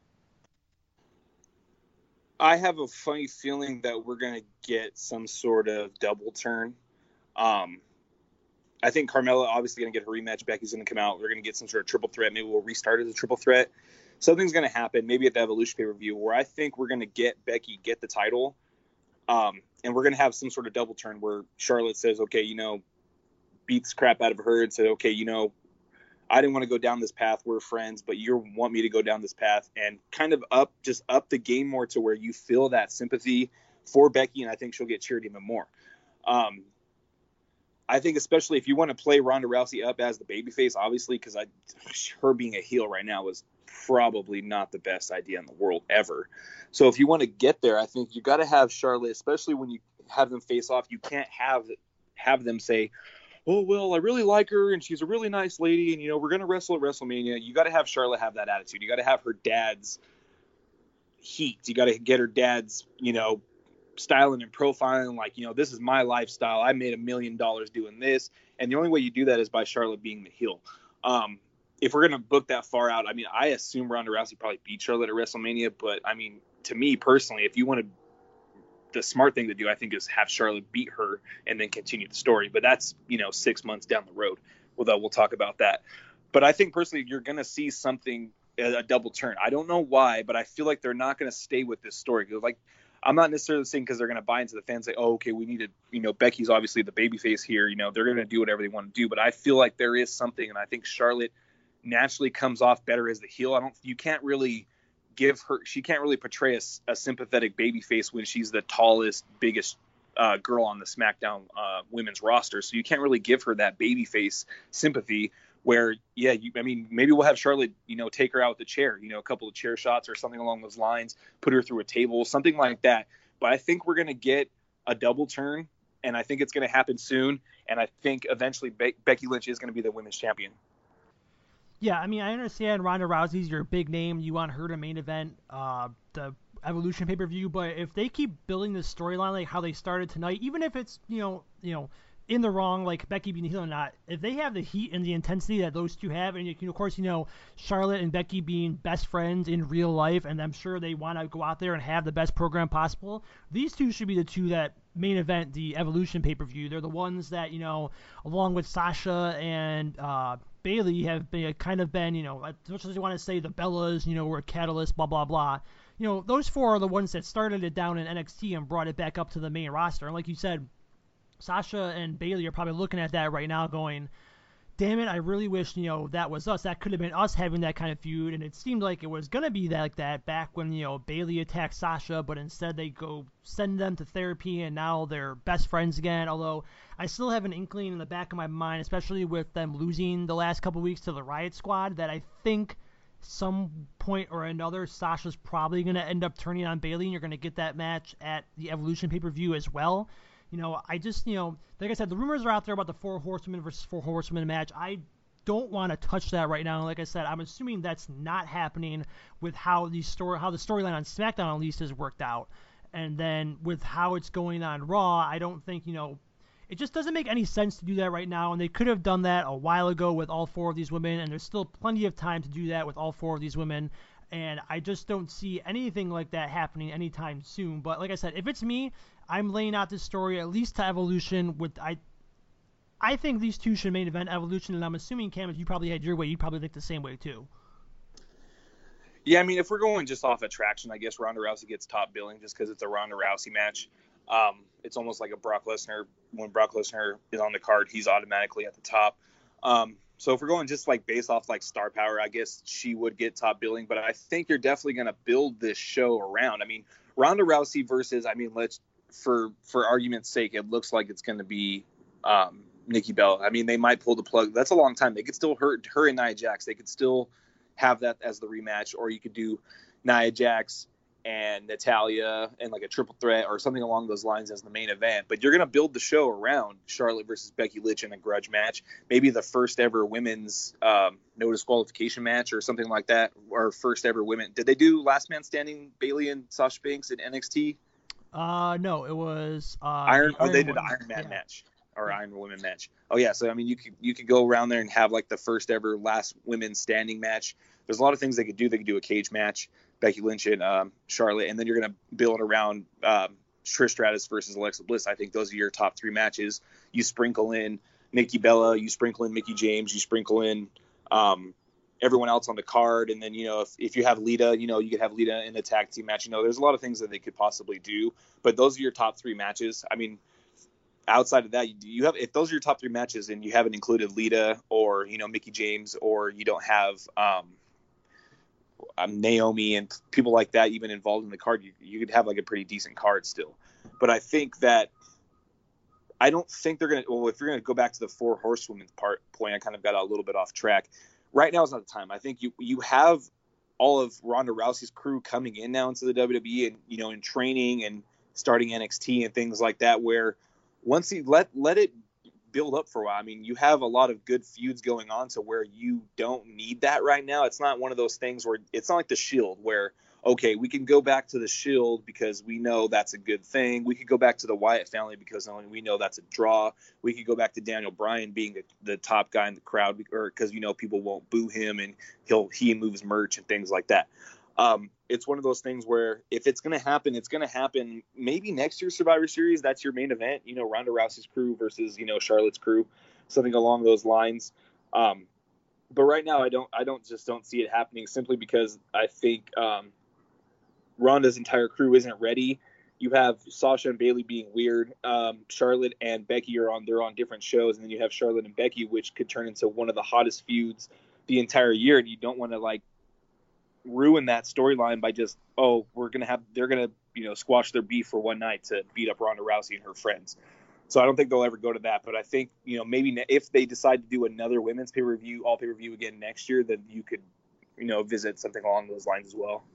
I have a funny feeling that we're going to get some sort of double turn. Um, I think Carmella obviously going to get her rematch. Becky's going to come out. We're going to get some sort of triple threat. Maybe we'll restart as a triple threat. Something's going to happen, maybe at the Evolution pay-per-view, where I think we're going to get Becky get the title. Um, and we're going to have some sort of double turn where Charlotte says, okay, you know, beats crap out of her and said, okay, you know, I didn't want to go down this path. We're friends, but you want me to go down this path, and kind of up, just up the game more to where you feel that sympathy for Becky. And I think she'll get cheered even more. Um, I think especially if you want to play Ronda Rousey up as the babyface, obviously, because I, her being a heel right now was probably not the best idea in the world ever. So if you want to get there, I think you got to have Charlotte, especially when you have them face off. You can't have have them say, oh, well, I really like her and she's a really nice lady, and, you know, we're going to wrestle at WrestleMania. You got to have Charlotte have that attitude. You got to have her dad's heat. You got to get her dad's, you know, styling and profiling, like, you know, this is my lifestyle. I made a million dollars doing this. And the only way you do that is by Charlotte being the heel. Um, if we're going to book that far out, I mean, I assume Ronda Rousey probably beat Charlotte at WrestleMania. But, I mean, to me personally, if you want to, the smart thing to do, I think, is have Charlotte beat her and then continue the story. But that's, you know, six months down the road. Although we'll talk about that. But I think personally, you're going to see something, a, a double turn. I don't know why, but I feel like they're not going to stay with this story. Like, I'm not necessarily saying because they're going to buy into the fans, say, oh, okay, we need to, you know, Becky's obviously the babyface here. You know, they're going to do whatever they want to do. But I feel like there is something, and I think Charlotte naturally comes off better as the heel. I don't, you can't really give her, she can't really portray a, a sympathetic babyface when she's the tallest, biggest uh, girl on the SmackDown uh, women's roster. So you can't really give her that babyface sympathy. Where, yeah, you, I mean, maybe we'll have Charlotte, you know, take her out with the chair, you know, a couple of chair shots or something along those lines, put her through a table, something like that. But I think we're going to get a double turn, and I think it's going to happen soon. And I think eventually Be- Becky Lynch is going to be the women's champion.
Yeah, I mean, I understand Ronda Rousey's your big name. You want her to main event uh, the Evolution pay-per-view. But if they keep building this storyline like how they started tonight, even if it's, you know, you know, in the wrong, like Becky being heel or not, if they have the heat and the intensity that those two have, and you can, of course, you know, Charlotte and Becky being best friends in real life, and I'm sure they want to go out there and have the best program possible, these two should be the two that main event the Evolution pay-per-view. They're the ones that, you know, along with Sasha and uh, Bayley have been, kind of been, you know, as much as you want to say the Bellas, you know, were a catalyst, blah, blah, blah. You know, those four are the ones that started it down in N X T and brought it back up to the main roster. And like you said, Sasha and Bayley are probably looking at that right now going, damn it, I really wish, you know, that was us. That could have been us having that kind of feud, and it seemed like it was going to be that, like that back when, you know, Bayley attacked Sasha, but instead they go send them to therapy, and now they're best friends again, although I still have an inkling in the back of my mind, especially with them losing the last couple weeks to the Riot Squad, that I think some point or another Sasha's probably going to end up turning on Bayley, and you're going to get that match at the Evolution pay-per-view as well. You know, I just, you know, like I said, the rumors are out there about the Four Horsemen versus Four Horsemen match. I don't want to touch that right now. Like I said, I'm assuming that's not happening with how the story, how the storyline on SmackDown at least has worked out, and then with how it's going on Raw, I don't think, you know, it just doesn't make any sense to do that right now. And they could have done that a while ago with all four of these women, and there's still plenty of time to do that with all four of these women. And I just don't see anything like that happening anytime soon. But like I said, if it's me, I'm laying out this story at least to Evolution. With I, I think these two should main event Evolution, and I'm assuming, Cam, if you probably had your way, you'd probably think the same way too.
Yeah, I mean, if we're going just off attraction, I guess Ronda Rousey gets top billing just because it's a Ronda Rousey match. Um, it's almost like a Brock Lesnar. When Brock Lesnar is on the card, he's automatically at the top. Um, so if we're going just like based off like star power, I guess she would get top billing. But I think you're definitely going to build this show around. I mean, Ronda Rousey versus, I mean, let's for for argument's sake, it looks like it's going to be um, Nikki Bella. I mean, they might pull the plug. That's a long time. They could still hurt her and Nia Jax. They could still have that as the rematch, or you could do Nia Jax and Natalya and like a triple threat or something along those lines as the main event. But you're going to build the show around Charlotte versus Becky Lynch in a grudge match, maybe the first ever women's um, no disqualification match or something like that, or first ever women. Did they do Last Man Standing, Bayley and Sasha Banks in N X T?
Uh, no, it was uh,
Iron. Oh,
Iron
they did
Woman.
an Iron Man
Yeah.
match or Iron Woman match. Oh yeah, so I mean, you could you could go around there and have like the first ever last women standing match. There's a lot of things they could do. They could do a cage match, Becky Lynch and um, Charlotte, and then you're gonna build around um, Trish Stratus versus Alexa Bliss. I think those are your top three matches. You sprinkle in Nikki Bella, you sprinkle in Mickie James, you sprinkle in um, everyone else on the card, and then you know if, if you have Lita, you know you could have Lita in a tag team match. You know, there's a lot of things that they could possibly do, but those are your top three matches. I mean, outside of that, you, you have if those are your top three matches and you haven't included Lita or you know Mickie James, or you don't have um, um, Naomi and people like that even involved in the card, you, you could have like a pretty decent card still. But I think that I don't think they're gonna. Well, if you're gonna go back to the four horsewomen's part point, I kind of got a little bit off track. Right now is not the time. I think you you have all of Ronda Rousey's crew coming in now into the W W E and you know in training and starting N X T and things like that, where once you let let it build up for a while. I mean, you have a lot of good feuds going on to where you don't need that right now. It's not one of those things where it's not like the Shield where, okay, we can go back to the Shield because we know that's a good thing. We could go back to the Wyatt family because we know that's a draw. We could go back to Daniel Bryan being the, the top guy in the crowd or because, you know, people won't boo him and he'll he moves merch and things like that. Um, it's one of those things where if it's going to happen, it's going to happen maybe next year's Survivor Series. That's your main event, you know, Ronda Rousey's crew versus, you know, Charlotte's crew, something along those lines. Um, but right now I don't, I don't just don't see it happening simply because I think um, Ronda's entire crew isn't ready. You have Sasha and Bayley being weird. Um, Charlotte and Becky are on, they're on different shows. And then you have Charlotte and Becky, which could turn into one of the hottest feuds the entire year. And you don't want to like, ruin that storyline by just oh we're gonna have they're gonna you know squash their beef for one night to beat up Ronda Rousey and her friends. So I don't think they'll ever go to that, but I think you know maybe if they decide to do another women's pay-per-view all pay-per-view again next year, then you could you know visit something along those lines as well.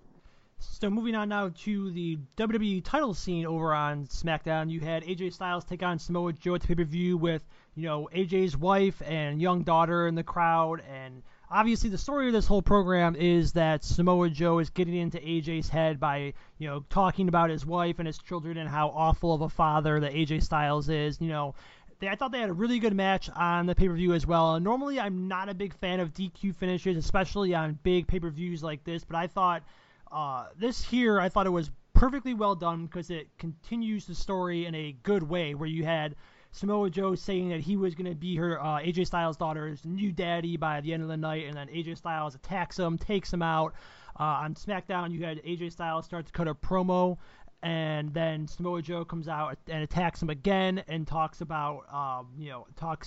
So moving on now to the W W E title scene over on SmackDown, you had A J Styles take on Samoa Joe at the pay-per-view with you know A J's wife and young daughter in the crowd. And obviously, the story of this whole program is that Samoa Joe is getting into A J's head by, you know, talking about his wife and his children and how awful of a father that A J Styles is. You know, they, I thought they had a really good match on the pay-per-view as well. And normally, I'm not a big fan of D Q finishes, especially on big pay-per-views like this. But I thought uh, this here, I thought it was perfectly well done because it continues the story in a good way where you had Samoa Joe saying that he was going to be her uh, A J Styles' daughter's new daddy by the end of the night, and then A J Styles attacks him, takes him out. Uh, on SmackDown, you had A J Styles start to cut a promo, and then Samoa Joe comes out and attacks him again and talks about, um, you know, talks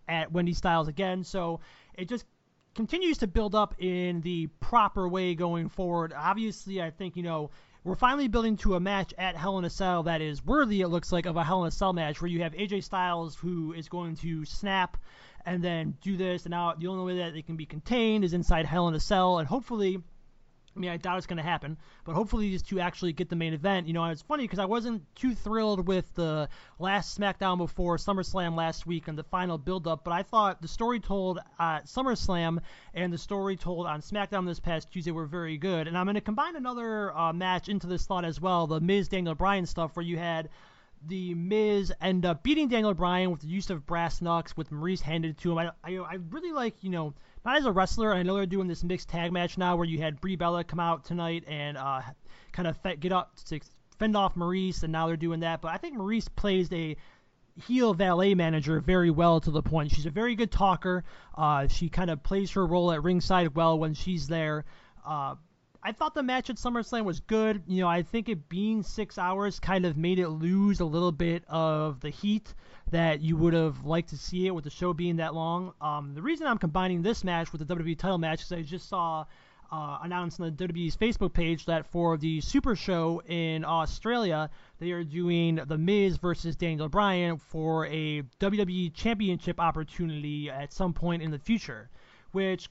at Wendy Styles again. So it just continues to build up in the proper way going forward. Obviously, I think, you know, we're finally building to a match at Hell in a Cell that is worthy, it looks like, of a Hell in a Cell match where you have A J Styles, who is going to snap and then do this, and now the only way that it can be contained is inside Hell in a Cell, and hopefully, I mean, I doubt it's going to happen, but hopefully these two actually get the main event. You know, and it's funny because I wasn't too thrilled with the last SmackDown before SummerSlam last week and the final build-up, but I thought the story told at SummerSlam and the story told on SmackDown this past Tuesday were very good. And I'm going to combine another uh, match into this thought as well, the Miz Daniel Bryan stuff, where you had the Miz end up beating Daniel Bryan with the use of brass knucks with Maurice handed to him. I, I, I really like, you know, not as a wrestler. I know they're doing this mixed tag match now where you had Brie Bella come out tonight and uh, kind of fe- get up to fend off Maurice, and now they're doing that. But I think Maurice plays a heel valet manager very well to the point. She's a very good talker. Uh, she kind of plays her role at ringside well when she's there. Uh, I thought the match at SummerSlam was good. You know, I think it being six hours kind of made it lose a little bit of the heat that you would have liked to see it with the show being that long. Um, the reason I'm combining this match with the W W E title match is I just saw uh, announced on the W W E's Facebook page that for the Super Show in Australia, they are doing The Miz versus Daniel Bryan for a W W E Championship opportunity at some point in the future, which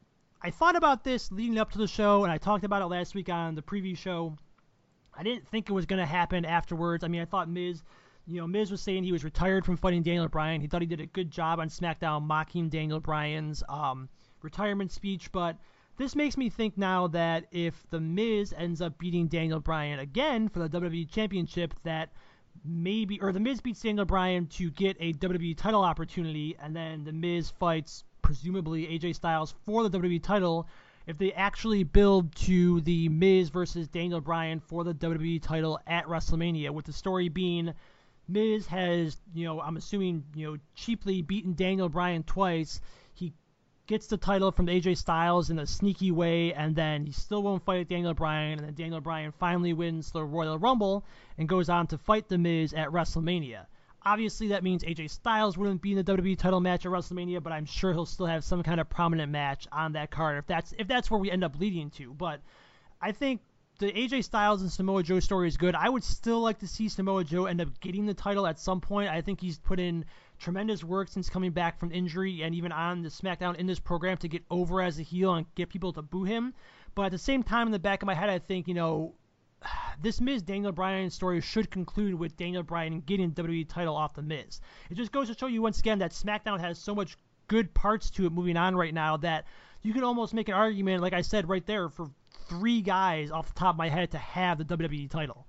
I thought about this leading up to the show, and I talked about it last week on the preview show. I didn't think it was going to happen afterwards. I mean, I thought Miz, you know, Miz was saying he was retired from fighting Daniel Bryan. He thought he did a good job on SmackDown mocking Daniel Bryan's um, retirement speech, but this makes me think now that if The Miz ends up beating Daniel Bryan again for the W W E Championship, that maybe, or The Miz beats Daniel Bryan to get a W W E title opportunity, and then The Miz fights presumably A J Styles for the W W E title, if they actually build to the Miz versus Daniel Bryan for the W W E title at WrestleMania, with the story being Miz has, you know, I'm assuming, you know, cheaply beaten Daniel Bryan twice. He gets the title from A J Styles in a sneaky way, and then he still won't fight Daniel Bryan, and then Daniel Bryan finally wins the Royal Rumble and goes on to fight The Miz at WrestleMania. Obviously, that means A J Styles wouldn't be in the W W E title match at WrestleMania, but I'm sure he'll still have some kind of prominent match on that card if that's if that's where we end up leading to. But I think the A J Styles and Samoa Joe story is good. I would still like to see Samoa Joe end up getting the title at some point. I think he's put in tremendous work since coming back from injury and even on the SmackDown in this program to get over as a heel and get people to boo him. But at the same time, in the back of my head, I think, you know, this Miz Daniel Bryan story should conclude with Daniel Bryan getting the W W E title off the Miz. It just goes to show you once again that SmackDown has so much good parts to it moving on right now that you can almost make an argument, like I said right there, for three guys off the top of my head to have the W W E title.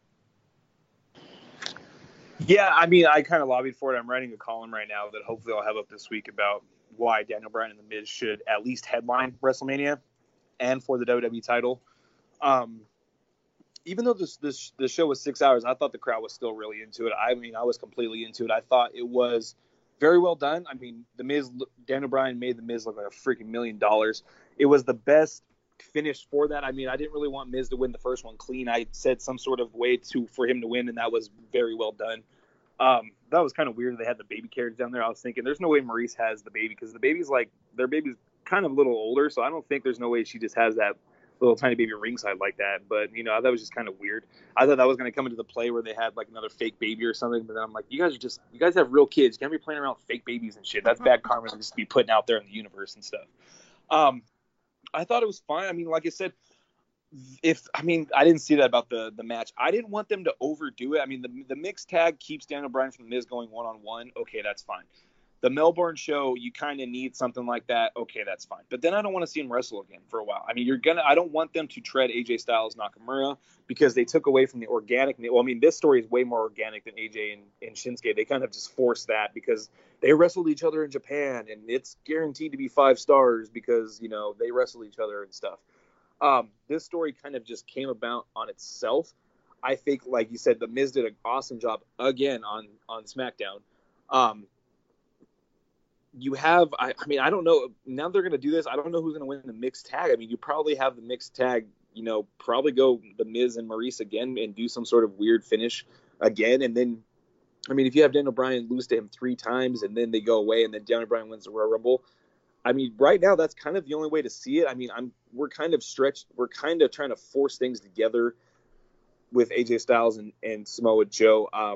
Yeah, I mean, I kind of lobbied for it. I'm writing a column right now that hopefully I'll have up this week about why Daniel Bryan and The Miz should at least headline WrestleMania and for the W W E title. Um, even though this this the show was six hours, I thought the crowd was still really into it. I mean, I was completely into it. I thought it was very well done. I mean, The Miz, Daniel Bryan made The Miz look like a freaking million dollars. It was the best finish for that. I mean, I didn't really want Miz to win the first one clean. I said some sort of way to for him to win, and that was very well done. Um, that was kind of weird. They had the baby carriage down there. I was thinking, there's no way Maurice has the baby because the baby's like their baby's kind of a little older, so I don't think there's no way she just has that little tiny baby ringside like that. But, you know, that was just kind of weird. I thought that was going to come into the play where they had like another fake baby or something. But then I'm like, you guys are just, you guys have real kids. You can't be playing around with fake babies and shit. That's bad karma to just be putting out there in the universe and stuff. Um, I thought it was fine. I mean, like I said, if, I mean, I didn't see that about the, the match. I didn't want them to overdo it. I mean, the, the mixed tag keeps Daniel Bryan from The Miz going one-on-one. Okay, that's fine. The Melbourne show, you kind of need something like that. Okay, that's fine. But then I don't want to see him wrestle again for a while. I mean, you're gonna. I don't want them to tread A J Styles Nakamura because they took away from the organic. Well, I mean, this story is way more organic than A J and, and Shinsuke. They kind of just forced that because they wrestled each other in Japan, and it's guaranteed to be five stars because, you know, they wrestled each other and stuff. Um, this story kind of just came about on itself. I think, like you said, The Miz did an awesome job again on on SmackDown. Um, You have, I, I mean, I don't know. Now they're going to do this. I don't know who's going to win the mixed tag. I mean, you probably have the mixed tag, you know, probably go The Miz and Maurice again and do some sort of weird finish again. And then I mean, if you have Daniel Bryan lose to him three times and then they go away and then Daniel Bryan wins the Royal Rumble, I mean, right now that's kind of the only way to see it. I mean, I'm we're kind of stretched. We're kind of trying to force things together with A J Styles and, and Samoa Joe. Um,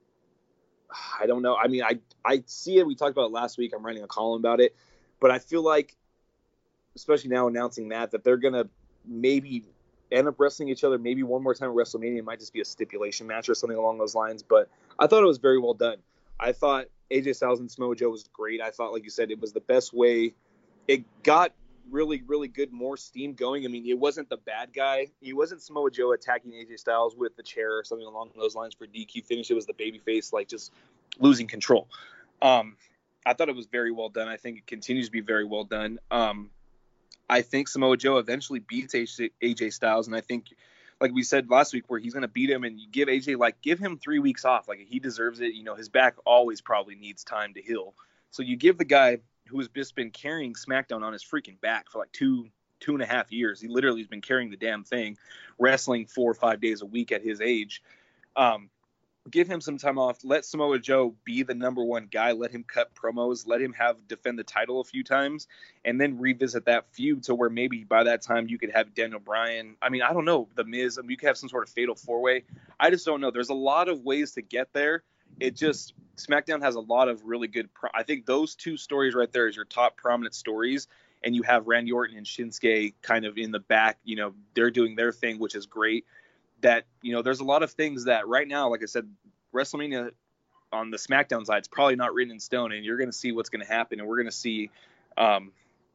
I don't know. I mean, I I see it. We talked about it last week. I'm writing a column about it, but I feel like, especially now announcing that, that they're gonna maybe end up wrestling each other maybe one more time at WrestleMania. It might just be a stipulation match or something along those lines. But I thought it was very well done. I thought A J Styles and Samoa Joe was great. I thought, like you said, it was the best way. It got really, really good, more steam going. I mean, it wasn't the bad guy. It wasn't Samoa Joe attacking A J Styles with the chair or something along those lines for D Q finish. It was the babyface, like, just losing control. Um, I thought it was very well done. I think it continues to be very well done. Um, I think Samoa Joe eventually beats A J Styles, and I think, like we said last week, where he's going to beat him, and you give A J, like, give him three weeks off. Like, he deserves it. You know, his back always probably needs time to heal. So you give the guy who has just been carrying SmackDown on his freaking back for like two, two and a half years. He literally has been carrying the damn thing, wrestling four or five days a week at his age. Um, give him some time off. Let Samoa Joe be the number one guy. Let him cut promos. Let him have defend the title a few times, and then revisit that feud to where maybe by that time you could have Daniel Bryan. I mean, I don't know, The Miz. I mean, you could have some sort of fatal four-way. I just don't know. There's a lot of ways to get there. It just, SmackDown has a lot of really good, pro- I think those two stories right there is your top prominent stories, and you have Randy Orton and Shinsuke kind of in the back. You know, they're doing their thing, which is great. That, you know, there's a lot of things that right now, like I said, WrestleMania on the SmackDown side is probably not written in stone, and you're going to see what's going to happen, and we're going to see, um,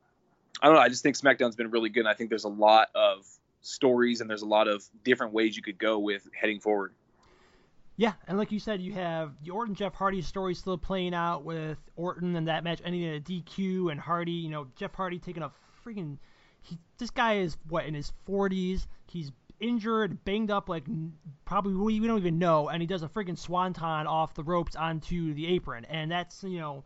I don't know, I just think SmackDown's been really good, and I think there's a lot of stories, and there's a lot of different ways you could go with heading forward.
Yeah, and like you said, you have the Orton Jeff Hardy story still playing out with Orton and that match ending in a D Q, and Hardy, you know, Jeff Hardy taking a freaking, he, this guy is, what, in his forties, he's injured, banged up, like, probably we, we don't even know, and he does a freaking swanton off the ropes onto the apron, and that's, you know,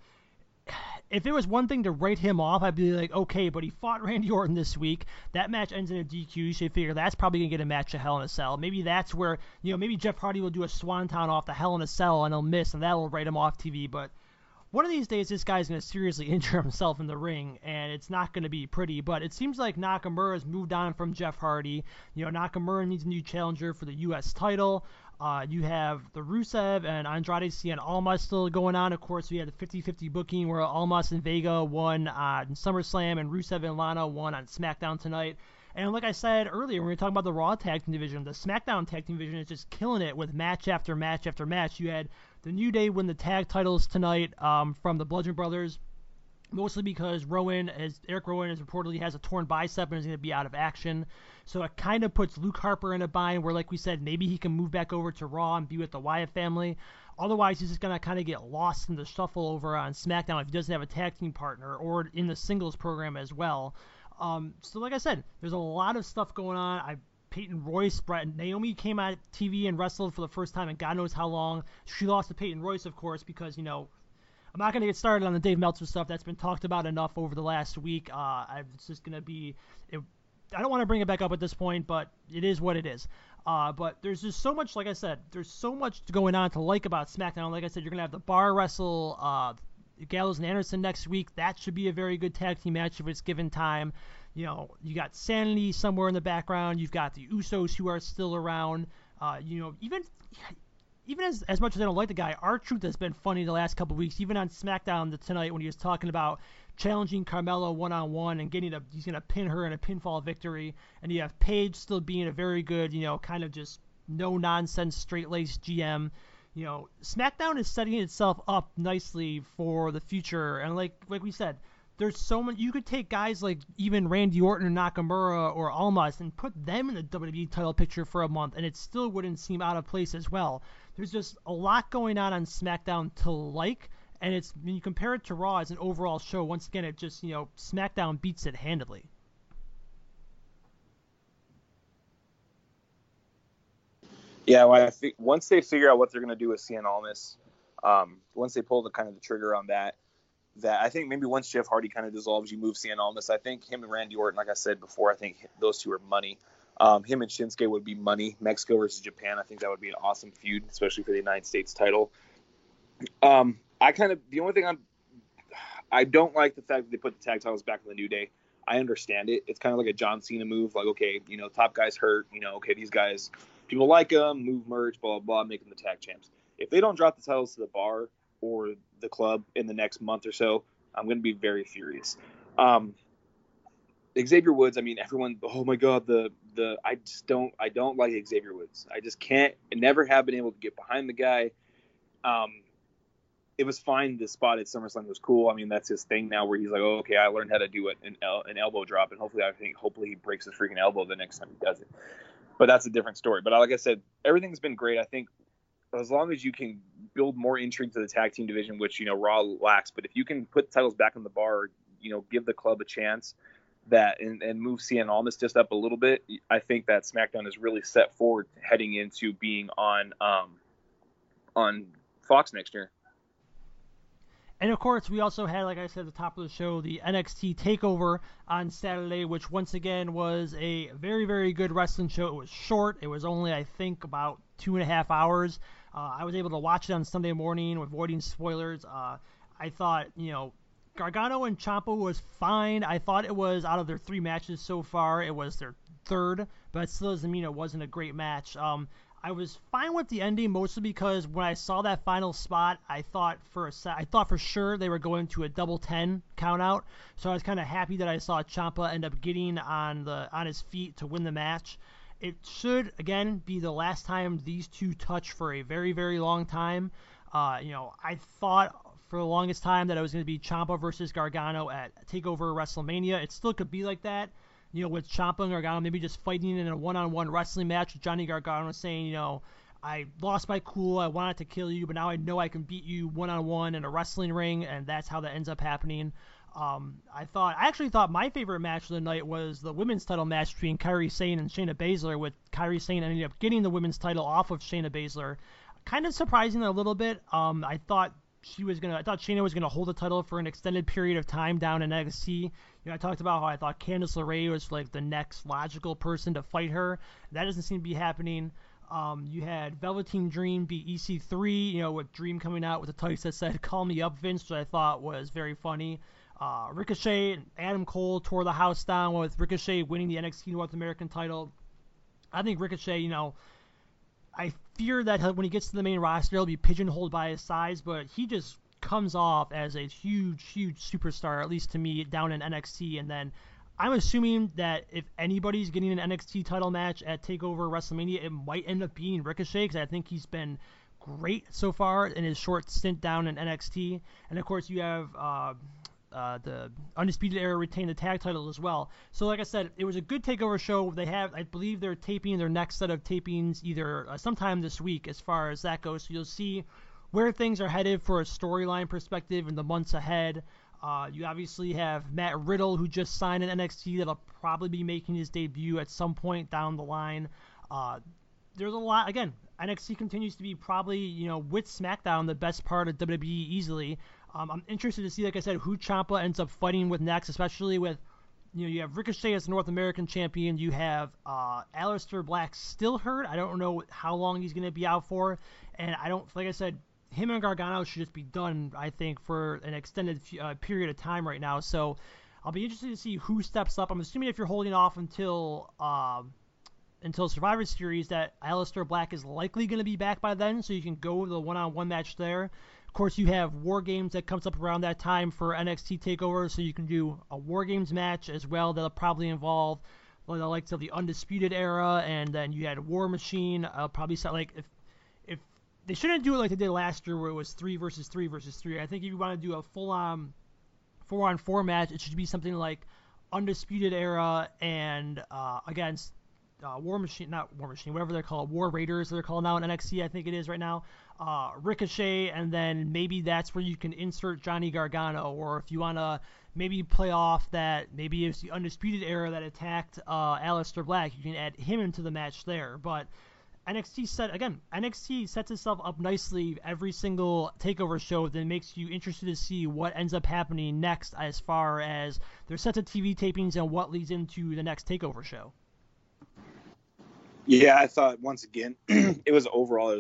if it was one thing to write him off, I'd be like, okay, but he fought Randy Orton this week. That match ends in a D Q. So you figure that's probably going to get a match to Hell in a Cell. Maybe that's where, you know, maybe Jeff Hardy will do a swanton off the Hell in a Cell and he'll miss, and that'll write him off T V. But one of these days, this guy's going to seriously injure himself in the ring, and it's not going to be pretty. But it seems like Nakamura has moved on from Jeff Hardy. You know, Nakamura needs a new challenger for the U S title. Uh, you have the Rusev and Andrade Cien Almas still going on. Of course, we had the fifty-fifty booking where Almas and Vega won on SummerSlam and Rusev and Lana won on SmackDown tonight. And like I said earlier, when we were talking about the Raw Tag Team Division, the SmackDown Tag Team Division is just killing it with match after match after match. You had the New Day win the tag titles tonight um, from the Bludgeon Brothers, mostly because Rowan, as Eric Rowan, is reportedly has a torn bicep and is going to be out of action. So it kind of puts Luke Harper in a bind where, like we said, maybe he can move back over to Raw and be with the Wyatt family. Otherwise, he's just going to kind of get lost in the shuffle over on SmackDown if he doesn't have a tag team partner or in the singles program as well. Um, so like I said, there's a lot of stuff going on. I Peyton Royce, Brett, Naomi came on T V and wrestled for the first time in God knows how long. She lost to Peyton Royce, of course, because, you know, I'm not going to get started on the Dave Meltzer stuff. That's been talked about enough over the last week. Uh, it's just going to be it, – I don't want to bring it back up at this point, but it is what it is. Uh, but there's just so much, like I said, there's so much going on to like about SmackDown. Like I said, you're going to have the bar wrestle uh, Gallows and Anderson next week. That should be a very good tag team match if it's given time. You know, you got Sanity somewhere in the background. You've got the Usos who are still around. Uh, you know, even – Even as as much as I don't like the guy, R-Truth has been funny the last couple of weeks. Even on SmackDown tonight when he was talking about challenging Carmella one-on-one and getting a he's going to pin her in a pinfall victory. And you have Paige still being a very good, you know, kind of just no-nonsense, straight-laced G M. You know, SmackDown is setting itself up nicely for the future. And like like we said, there's so many. You could take guys like even Randy Orton or Nakamura or Almas and put them in the W W E title picture for a month, and it still wouldn't seem out of place as well. There's just a lot going on on SmackDown to like, and it's when you compare it to Raw as an overall show, once again, it just, you know, SmackDown beats it handily.
Yeah, well, I think once they figure out what they're going to do with Cien Almas, um, once they pull the kind of the trigger on that, that I think maybe once Jeff Hardy kind of dissolves, you move Cien Almas. I think him and Randy Orton, like I said before, I think those two are money. Um, him and Shinsuke would be money. Mexico versus Japan, I think that would be an awesome feud, especially for the United States title. Um, I kind of the only thing I'm I don't like the fact that they put the tag titles back in the New Day. I understand it. It's kind of like a John Cena move. Like, okay, you know, top guys hurt. You know, okay, these guys, people like them, move merch, blah, blah, blah, make them the tag champs. If they don't drop the titles to the Bar or the club in the next month or so, I'm going to be very furious. Um, Xavier Woods, I mean, everyone, oh my God, the, the, I just don't, I don't like Xavier Woods. I just can't, I never have been able to get behind the guy. Um, It was fine. The spot at SummerSlam was cool. I mean, that's his thing now, where he's like, "Oh, okay, I learned how to do it, an, el- an elbow drop, and hopefully, I think, hopefully, he breaks his freaking elbow the next time he does it." But that's a different story. But like I said, everything's been great. I think as long as you can build more intrigue to the tag team division, which you know Raw lacks, but if you can put titles back on the Bar, you know, give the club a chance, that and, and move Cien Almas just up a little bit, I think that SmackDown is really set forward heading into being on um, on Fox next year.
And of course, we also had, like I said at the top of the show, the N X T TakeOver on Saturday, which once again was a very, very good wrestling show. It was short. It was only, I think, about two and a half hours. Uh, I was able to watch it on Sunday morning, avoiding spoilers. Uh, I thought, you know, Gargano and Ciampa was fine. I thought it was, out of their three matches so far, it was their third, but it still doesn't mean it wasn't a great match. Um, I was fine with the ending, mostly because when I saw that final spot, I thought for a se- I thought for sure they were going to a double ten count out. So I was kind of happy that I saw Ciampa end up getting on the on his feet to win the match. It should again be the last time these two touch for a very very long time. Uh, you know, I thought for the longest time that it was going to be Ciampa versus Gargano at TakeOver WrestleMania. It still could be like that. You know, with Ciampa and Gargano maybe just fighting in a one-on-one wrestling match with Johnny Gargano saying, you know, I lost my cool, I wanted to kill you, but now I know I can beat you one-on-one in a wrestling ring, and that's how that ends up happening. Um, I thought, I actually thought my favorite match of the night was the women's title match between Kairi Sane and Shayna Baszler, with Kairi Sane ending up getting the women's title off of Shayna Baszler. Kind of surprising a little bit. Um, I thought she was gonna. I thought Shayna was gonna hold the title for an extended period of time down in N X T. You know, I talked about how I thought Candice LeRae was like the next logical person to fight her. That doesn't seem to be happening. Um, you had Velveteen Dream beat E C three. You know, with Dream coming out with a title that said "Call me up, Vince," which I thought was very funny. Uh, Ricochet and Adam Cole tore the house down with Ricochet winning the N X T North American title. I think Ricochet, you know, I fear that when he gets to the main roster, he'll be pigeonholed by his size, but he just comes off as a huge, huge superstar, at least to me, down in N X T. And then I'm assuming that if anybody's getting an N X T title match at TakeOver WrestleMania, it might end up being Ricochet, because I think he's been great so far in his short stint down in N X T. And of course, you have uh, uh, the Undisputed Era retain the tag title as well. So like I said, it was a good TakeOver show. They have, I believe they're taping their next set of tapings either uh, sometime this week as far as that goes. So you'll see where things are headed for a storyline perspective in the months ahead. Uh, you obviously have Matt Riddle, who just signed in N X T, that'll probably be making his debut at some point down the line. Uh, there's a lot, again, N X T continues to be probably, you know, with SmackDown, the best part of W W E easily. Um, I'm interested to see, like I said, who Ciampa ends up fighting with next, especially with, you know, you have Ricochet as the North American champion. You have uh, Aleister Black still hurt. I don't know how long he's going to be out for. And I don't, like I said, him and Gargano should just be done, I think, for an extended uh, period of time right now. So I'll be interested to see who steps up. I'm assuming if you're holding off until uh, until Survivor Series, that Aleister Black is likely going to be back by then, so you can go the one-on-one match there. Of course, you have War Games that comes up around that time for N X T TakeOver, so you can do a War Games match as well. That'll probably involve well, the likes of the Undisputed Era, and then you had War Machine. I'll probably sound like if if they shouldn't do it like they did last year, where it was three versus three versus three. I think if you want to do a full-on four-on-four match, it should be something like Undisputed Era and uh, against uh, War Machine, not War Machine, whatever they're called, War Raiders they're called now in N X T, I think it is right now. Uh, Ricochet, and then maybe that's where you can insert Johnny Gargano, or if you want to maybe play off that, maybe it's the Undisputed Era that attacked uh, Aleister Black, you can add him into the match there. But N X T set again, N X T sets itself up nicely every single TakeOver show that makes you interested to see what ends up happening next as far as their sets of T V tapings and what leads into the next TakeOver show.
Yeah, I thought once again it was overall it was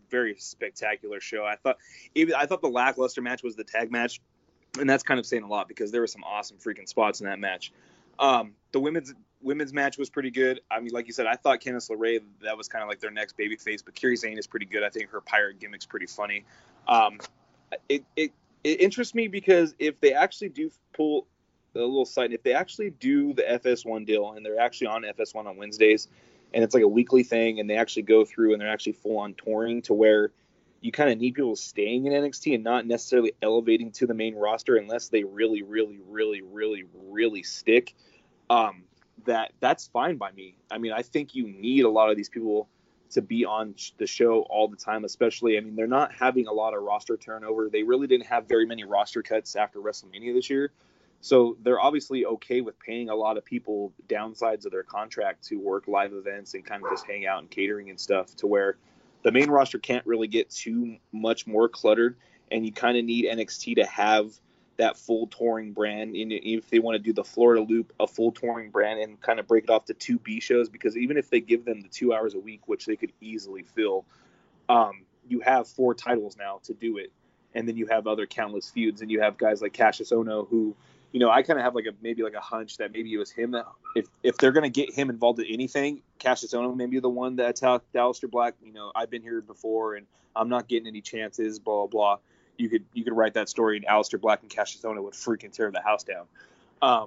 very spectacular show. I thought even I thought the lackluster match was the tag match, and that's kind of saying a lot because there were some awesome freaking spots in that match. Um, the women's women's match was pretty good. I mean, like you said, I thought Candice LeRae, that was kind of like their next baby face, but Kairi Sane is pretty good. I think her pirate gimmick's pretty funny. Um, it, it it interests me because if they actually do pull a little side, if they actually do the F S one deal and they're actually on F S one on Wednesdays, and it's like a weekly thing, and they actually go through and they're actually full on touring to where you kind of need people staying in N X T and not necessarily elevating to the main roster unless they really, really, really, really, really stick. Um, that that's fine by me. I mean, I think you need a lot of these people to be on the show all the time, especially, I mean, they're not having a lot of roster turnover. They really didn't have very many roster cuts after WrestleMania this year. So they're obviously okay with paying a lot of people downsides of their contract to work live events and kind of just hang out and catering and stuff, to where the main roster can't really get too much more cluttered, and you kind of need N X T to have that full touring brand. And if they want to do the Florida Loop, a full touring brand, and kind of break it off to two B shows, because even if they give them the two hours a week, which they could easily fill, um, you have four titles now to do it. And then you have other countless feuds, and you have guys like Cassius Ohno, who, you know, I kind of have like a maybe like a hunch that maybe it was him that if if they're gonna get him involved in anything, Cassius Ohno may be the one that's how Aleister Black. You know, I've been here before, and I'm not getting any chances. Blah blah blah. You could you could write that story, and Aleister Black and Cassius Ohno would freaking tear the house down. Um,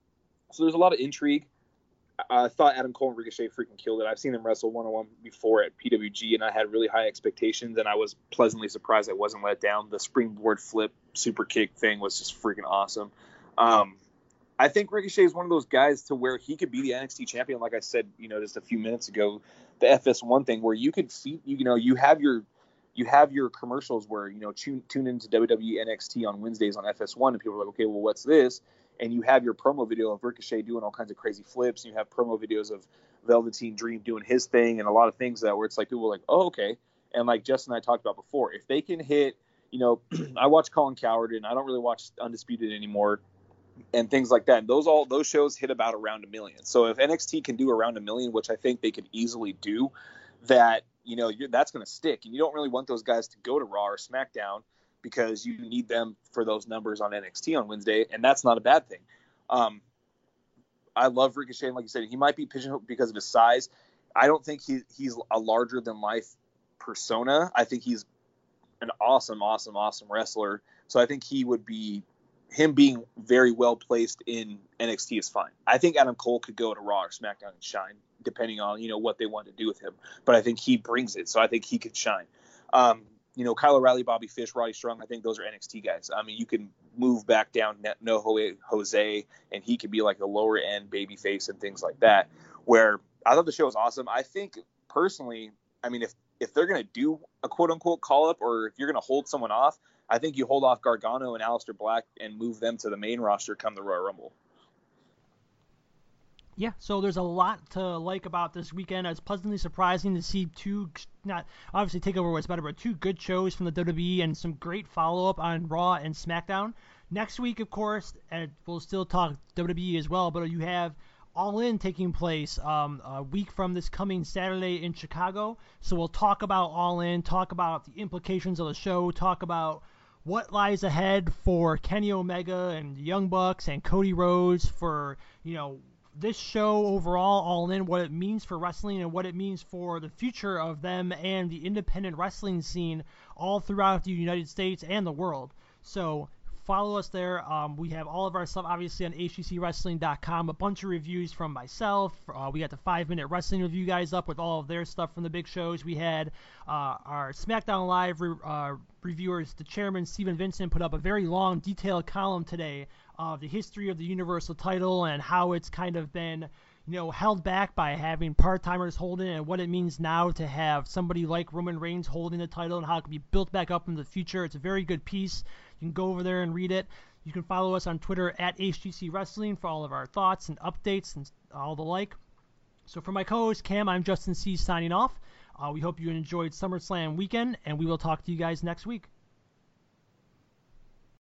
so there's a lot of intrigue. I thought Adam Cole and Ricochet freaking killed it. I've seen them wrestle one-on-one before at P W G, and I had really high expectations, and I was pleasantly surprised I wasn't let down. The springboard flip super kick thing was just freaking awesome. Um, I think Ricochet is one of those guys to where he could be the N X T champion, like I said, you know, just a few minutes ago, the F S one thing, where you could feed, you know, you have your you have your commercials where, you know, tune, tune into W W E N X T on Wednesdays on F S one, and people are like, okay, well, what's this? And you have your promo video of Ricochet doing all kinds of crazy flips, and you have promo videos of Velveteen Dream doing his thing, and a lot of things that where it's like people are like, oh, okay. And like Justin and I talked about before, if they can hit, you know, I watch Colin Coward, and I don't really watch Undisputed anymore, and things like that. And those all those shows hit about around a million. So if N X T can do around a million, which I think they could easily do, that, you know, you're, that's going to stick. And you don't really want those guys to go to Raw or SmackDown, because you need them for those numbers on N X T on Wednesday, and that's not a bad thing. Um, I love Ricochet, and like you said, he might be pigeonholed because of his size. I don't think he, he's a larger-than-life persona. I think he's an awesome, awesome, awesome wrestler. So I think he would be – him being very well-placed in N X T is fine. I think Adam Cole could go to Raw or SmackDown and shine, depending on, you know, what they want to do with him. But I think he brings it, so I think he could shine. Um, You know, Kyle O'Reilly, Bobby Fish, Roddy Strong, I think those are N X T guys. I mean, you can move back down Noho Jose, and he could be like a lower-end babyface and things like that, where I thought the show was awesome. I think, personally, I mean, if, if they're going to do a quote-unquote call-up, or if you're going to hold someone off, I think you hold off Gargano and Aleister Black and move them to the main roster come the Royal Rumble.
Yeah, so there's a lot to like about this weekend. It's pleasantly surprising to see two, not obviously TakeOver was better, but two good shows from the W W E and some great follow-up on Raw and SmackDown. Next week, of course, and we'll still talk W W E as well, but you have All In taking place um, a week from this coming Saturday in Chicago. So we'll talk about All In, talk about the implications of the show, talk about what lies ahead for Kenny Omega and the Young Bucks and Cody Rhodes for, you know, this show overall, All In, what it means for wrestling and what it means for the future of them and the independent wrestling scene all throughout the United States and the world. So follow us there. Um, we have all of our stuff obviously on H T C Wrestling dot com. A bunch of reviews from myself. Uh, we got the five minute Wrestling Review guys up with all of their stuff from the big shows. We had uh, our SmackDown Live re- uh, reviewers, the chairman Steven Vincent, put up a very long, detailed column today of the history of the Universal title and how it's kind of been, you know, held back by having part-timers holding it, and what it means now to have somebody like Roman Reigns holding the title and how it can be built back up in the future. It's a very good piece. You can go over there and read it. You can follow us on Twitter at H T C Wrestling for all of our thoughts and updates and all the like. So for my co-host Cam, I'm Justin C. signing off. Uh, we hope you enjoyed SummerSlam weekend, and we will talk to you guys next week.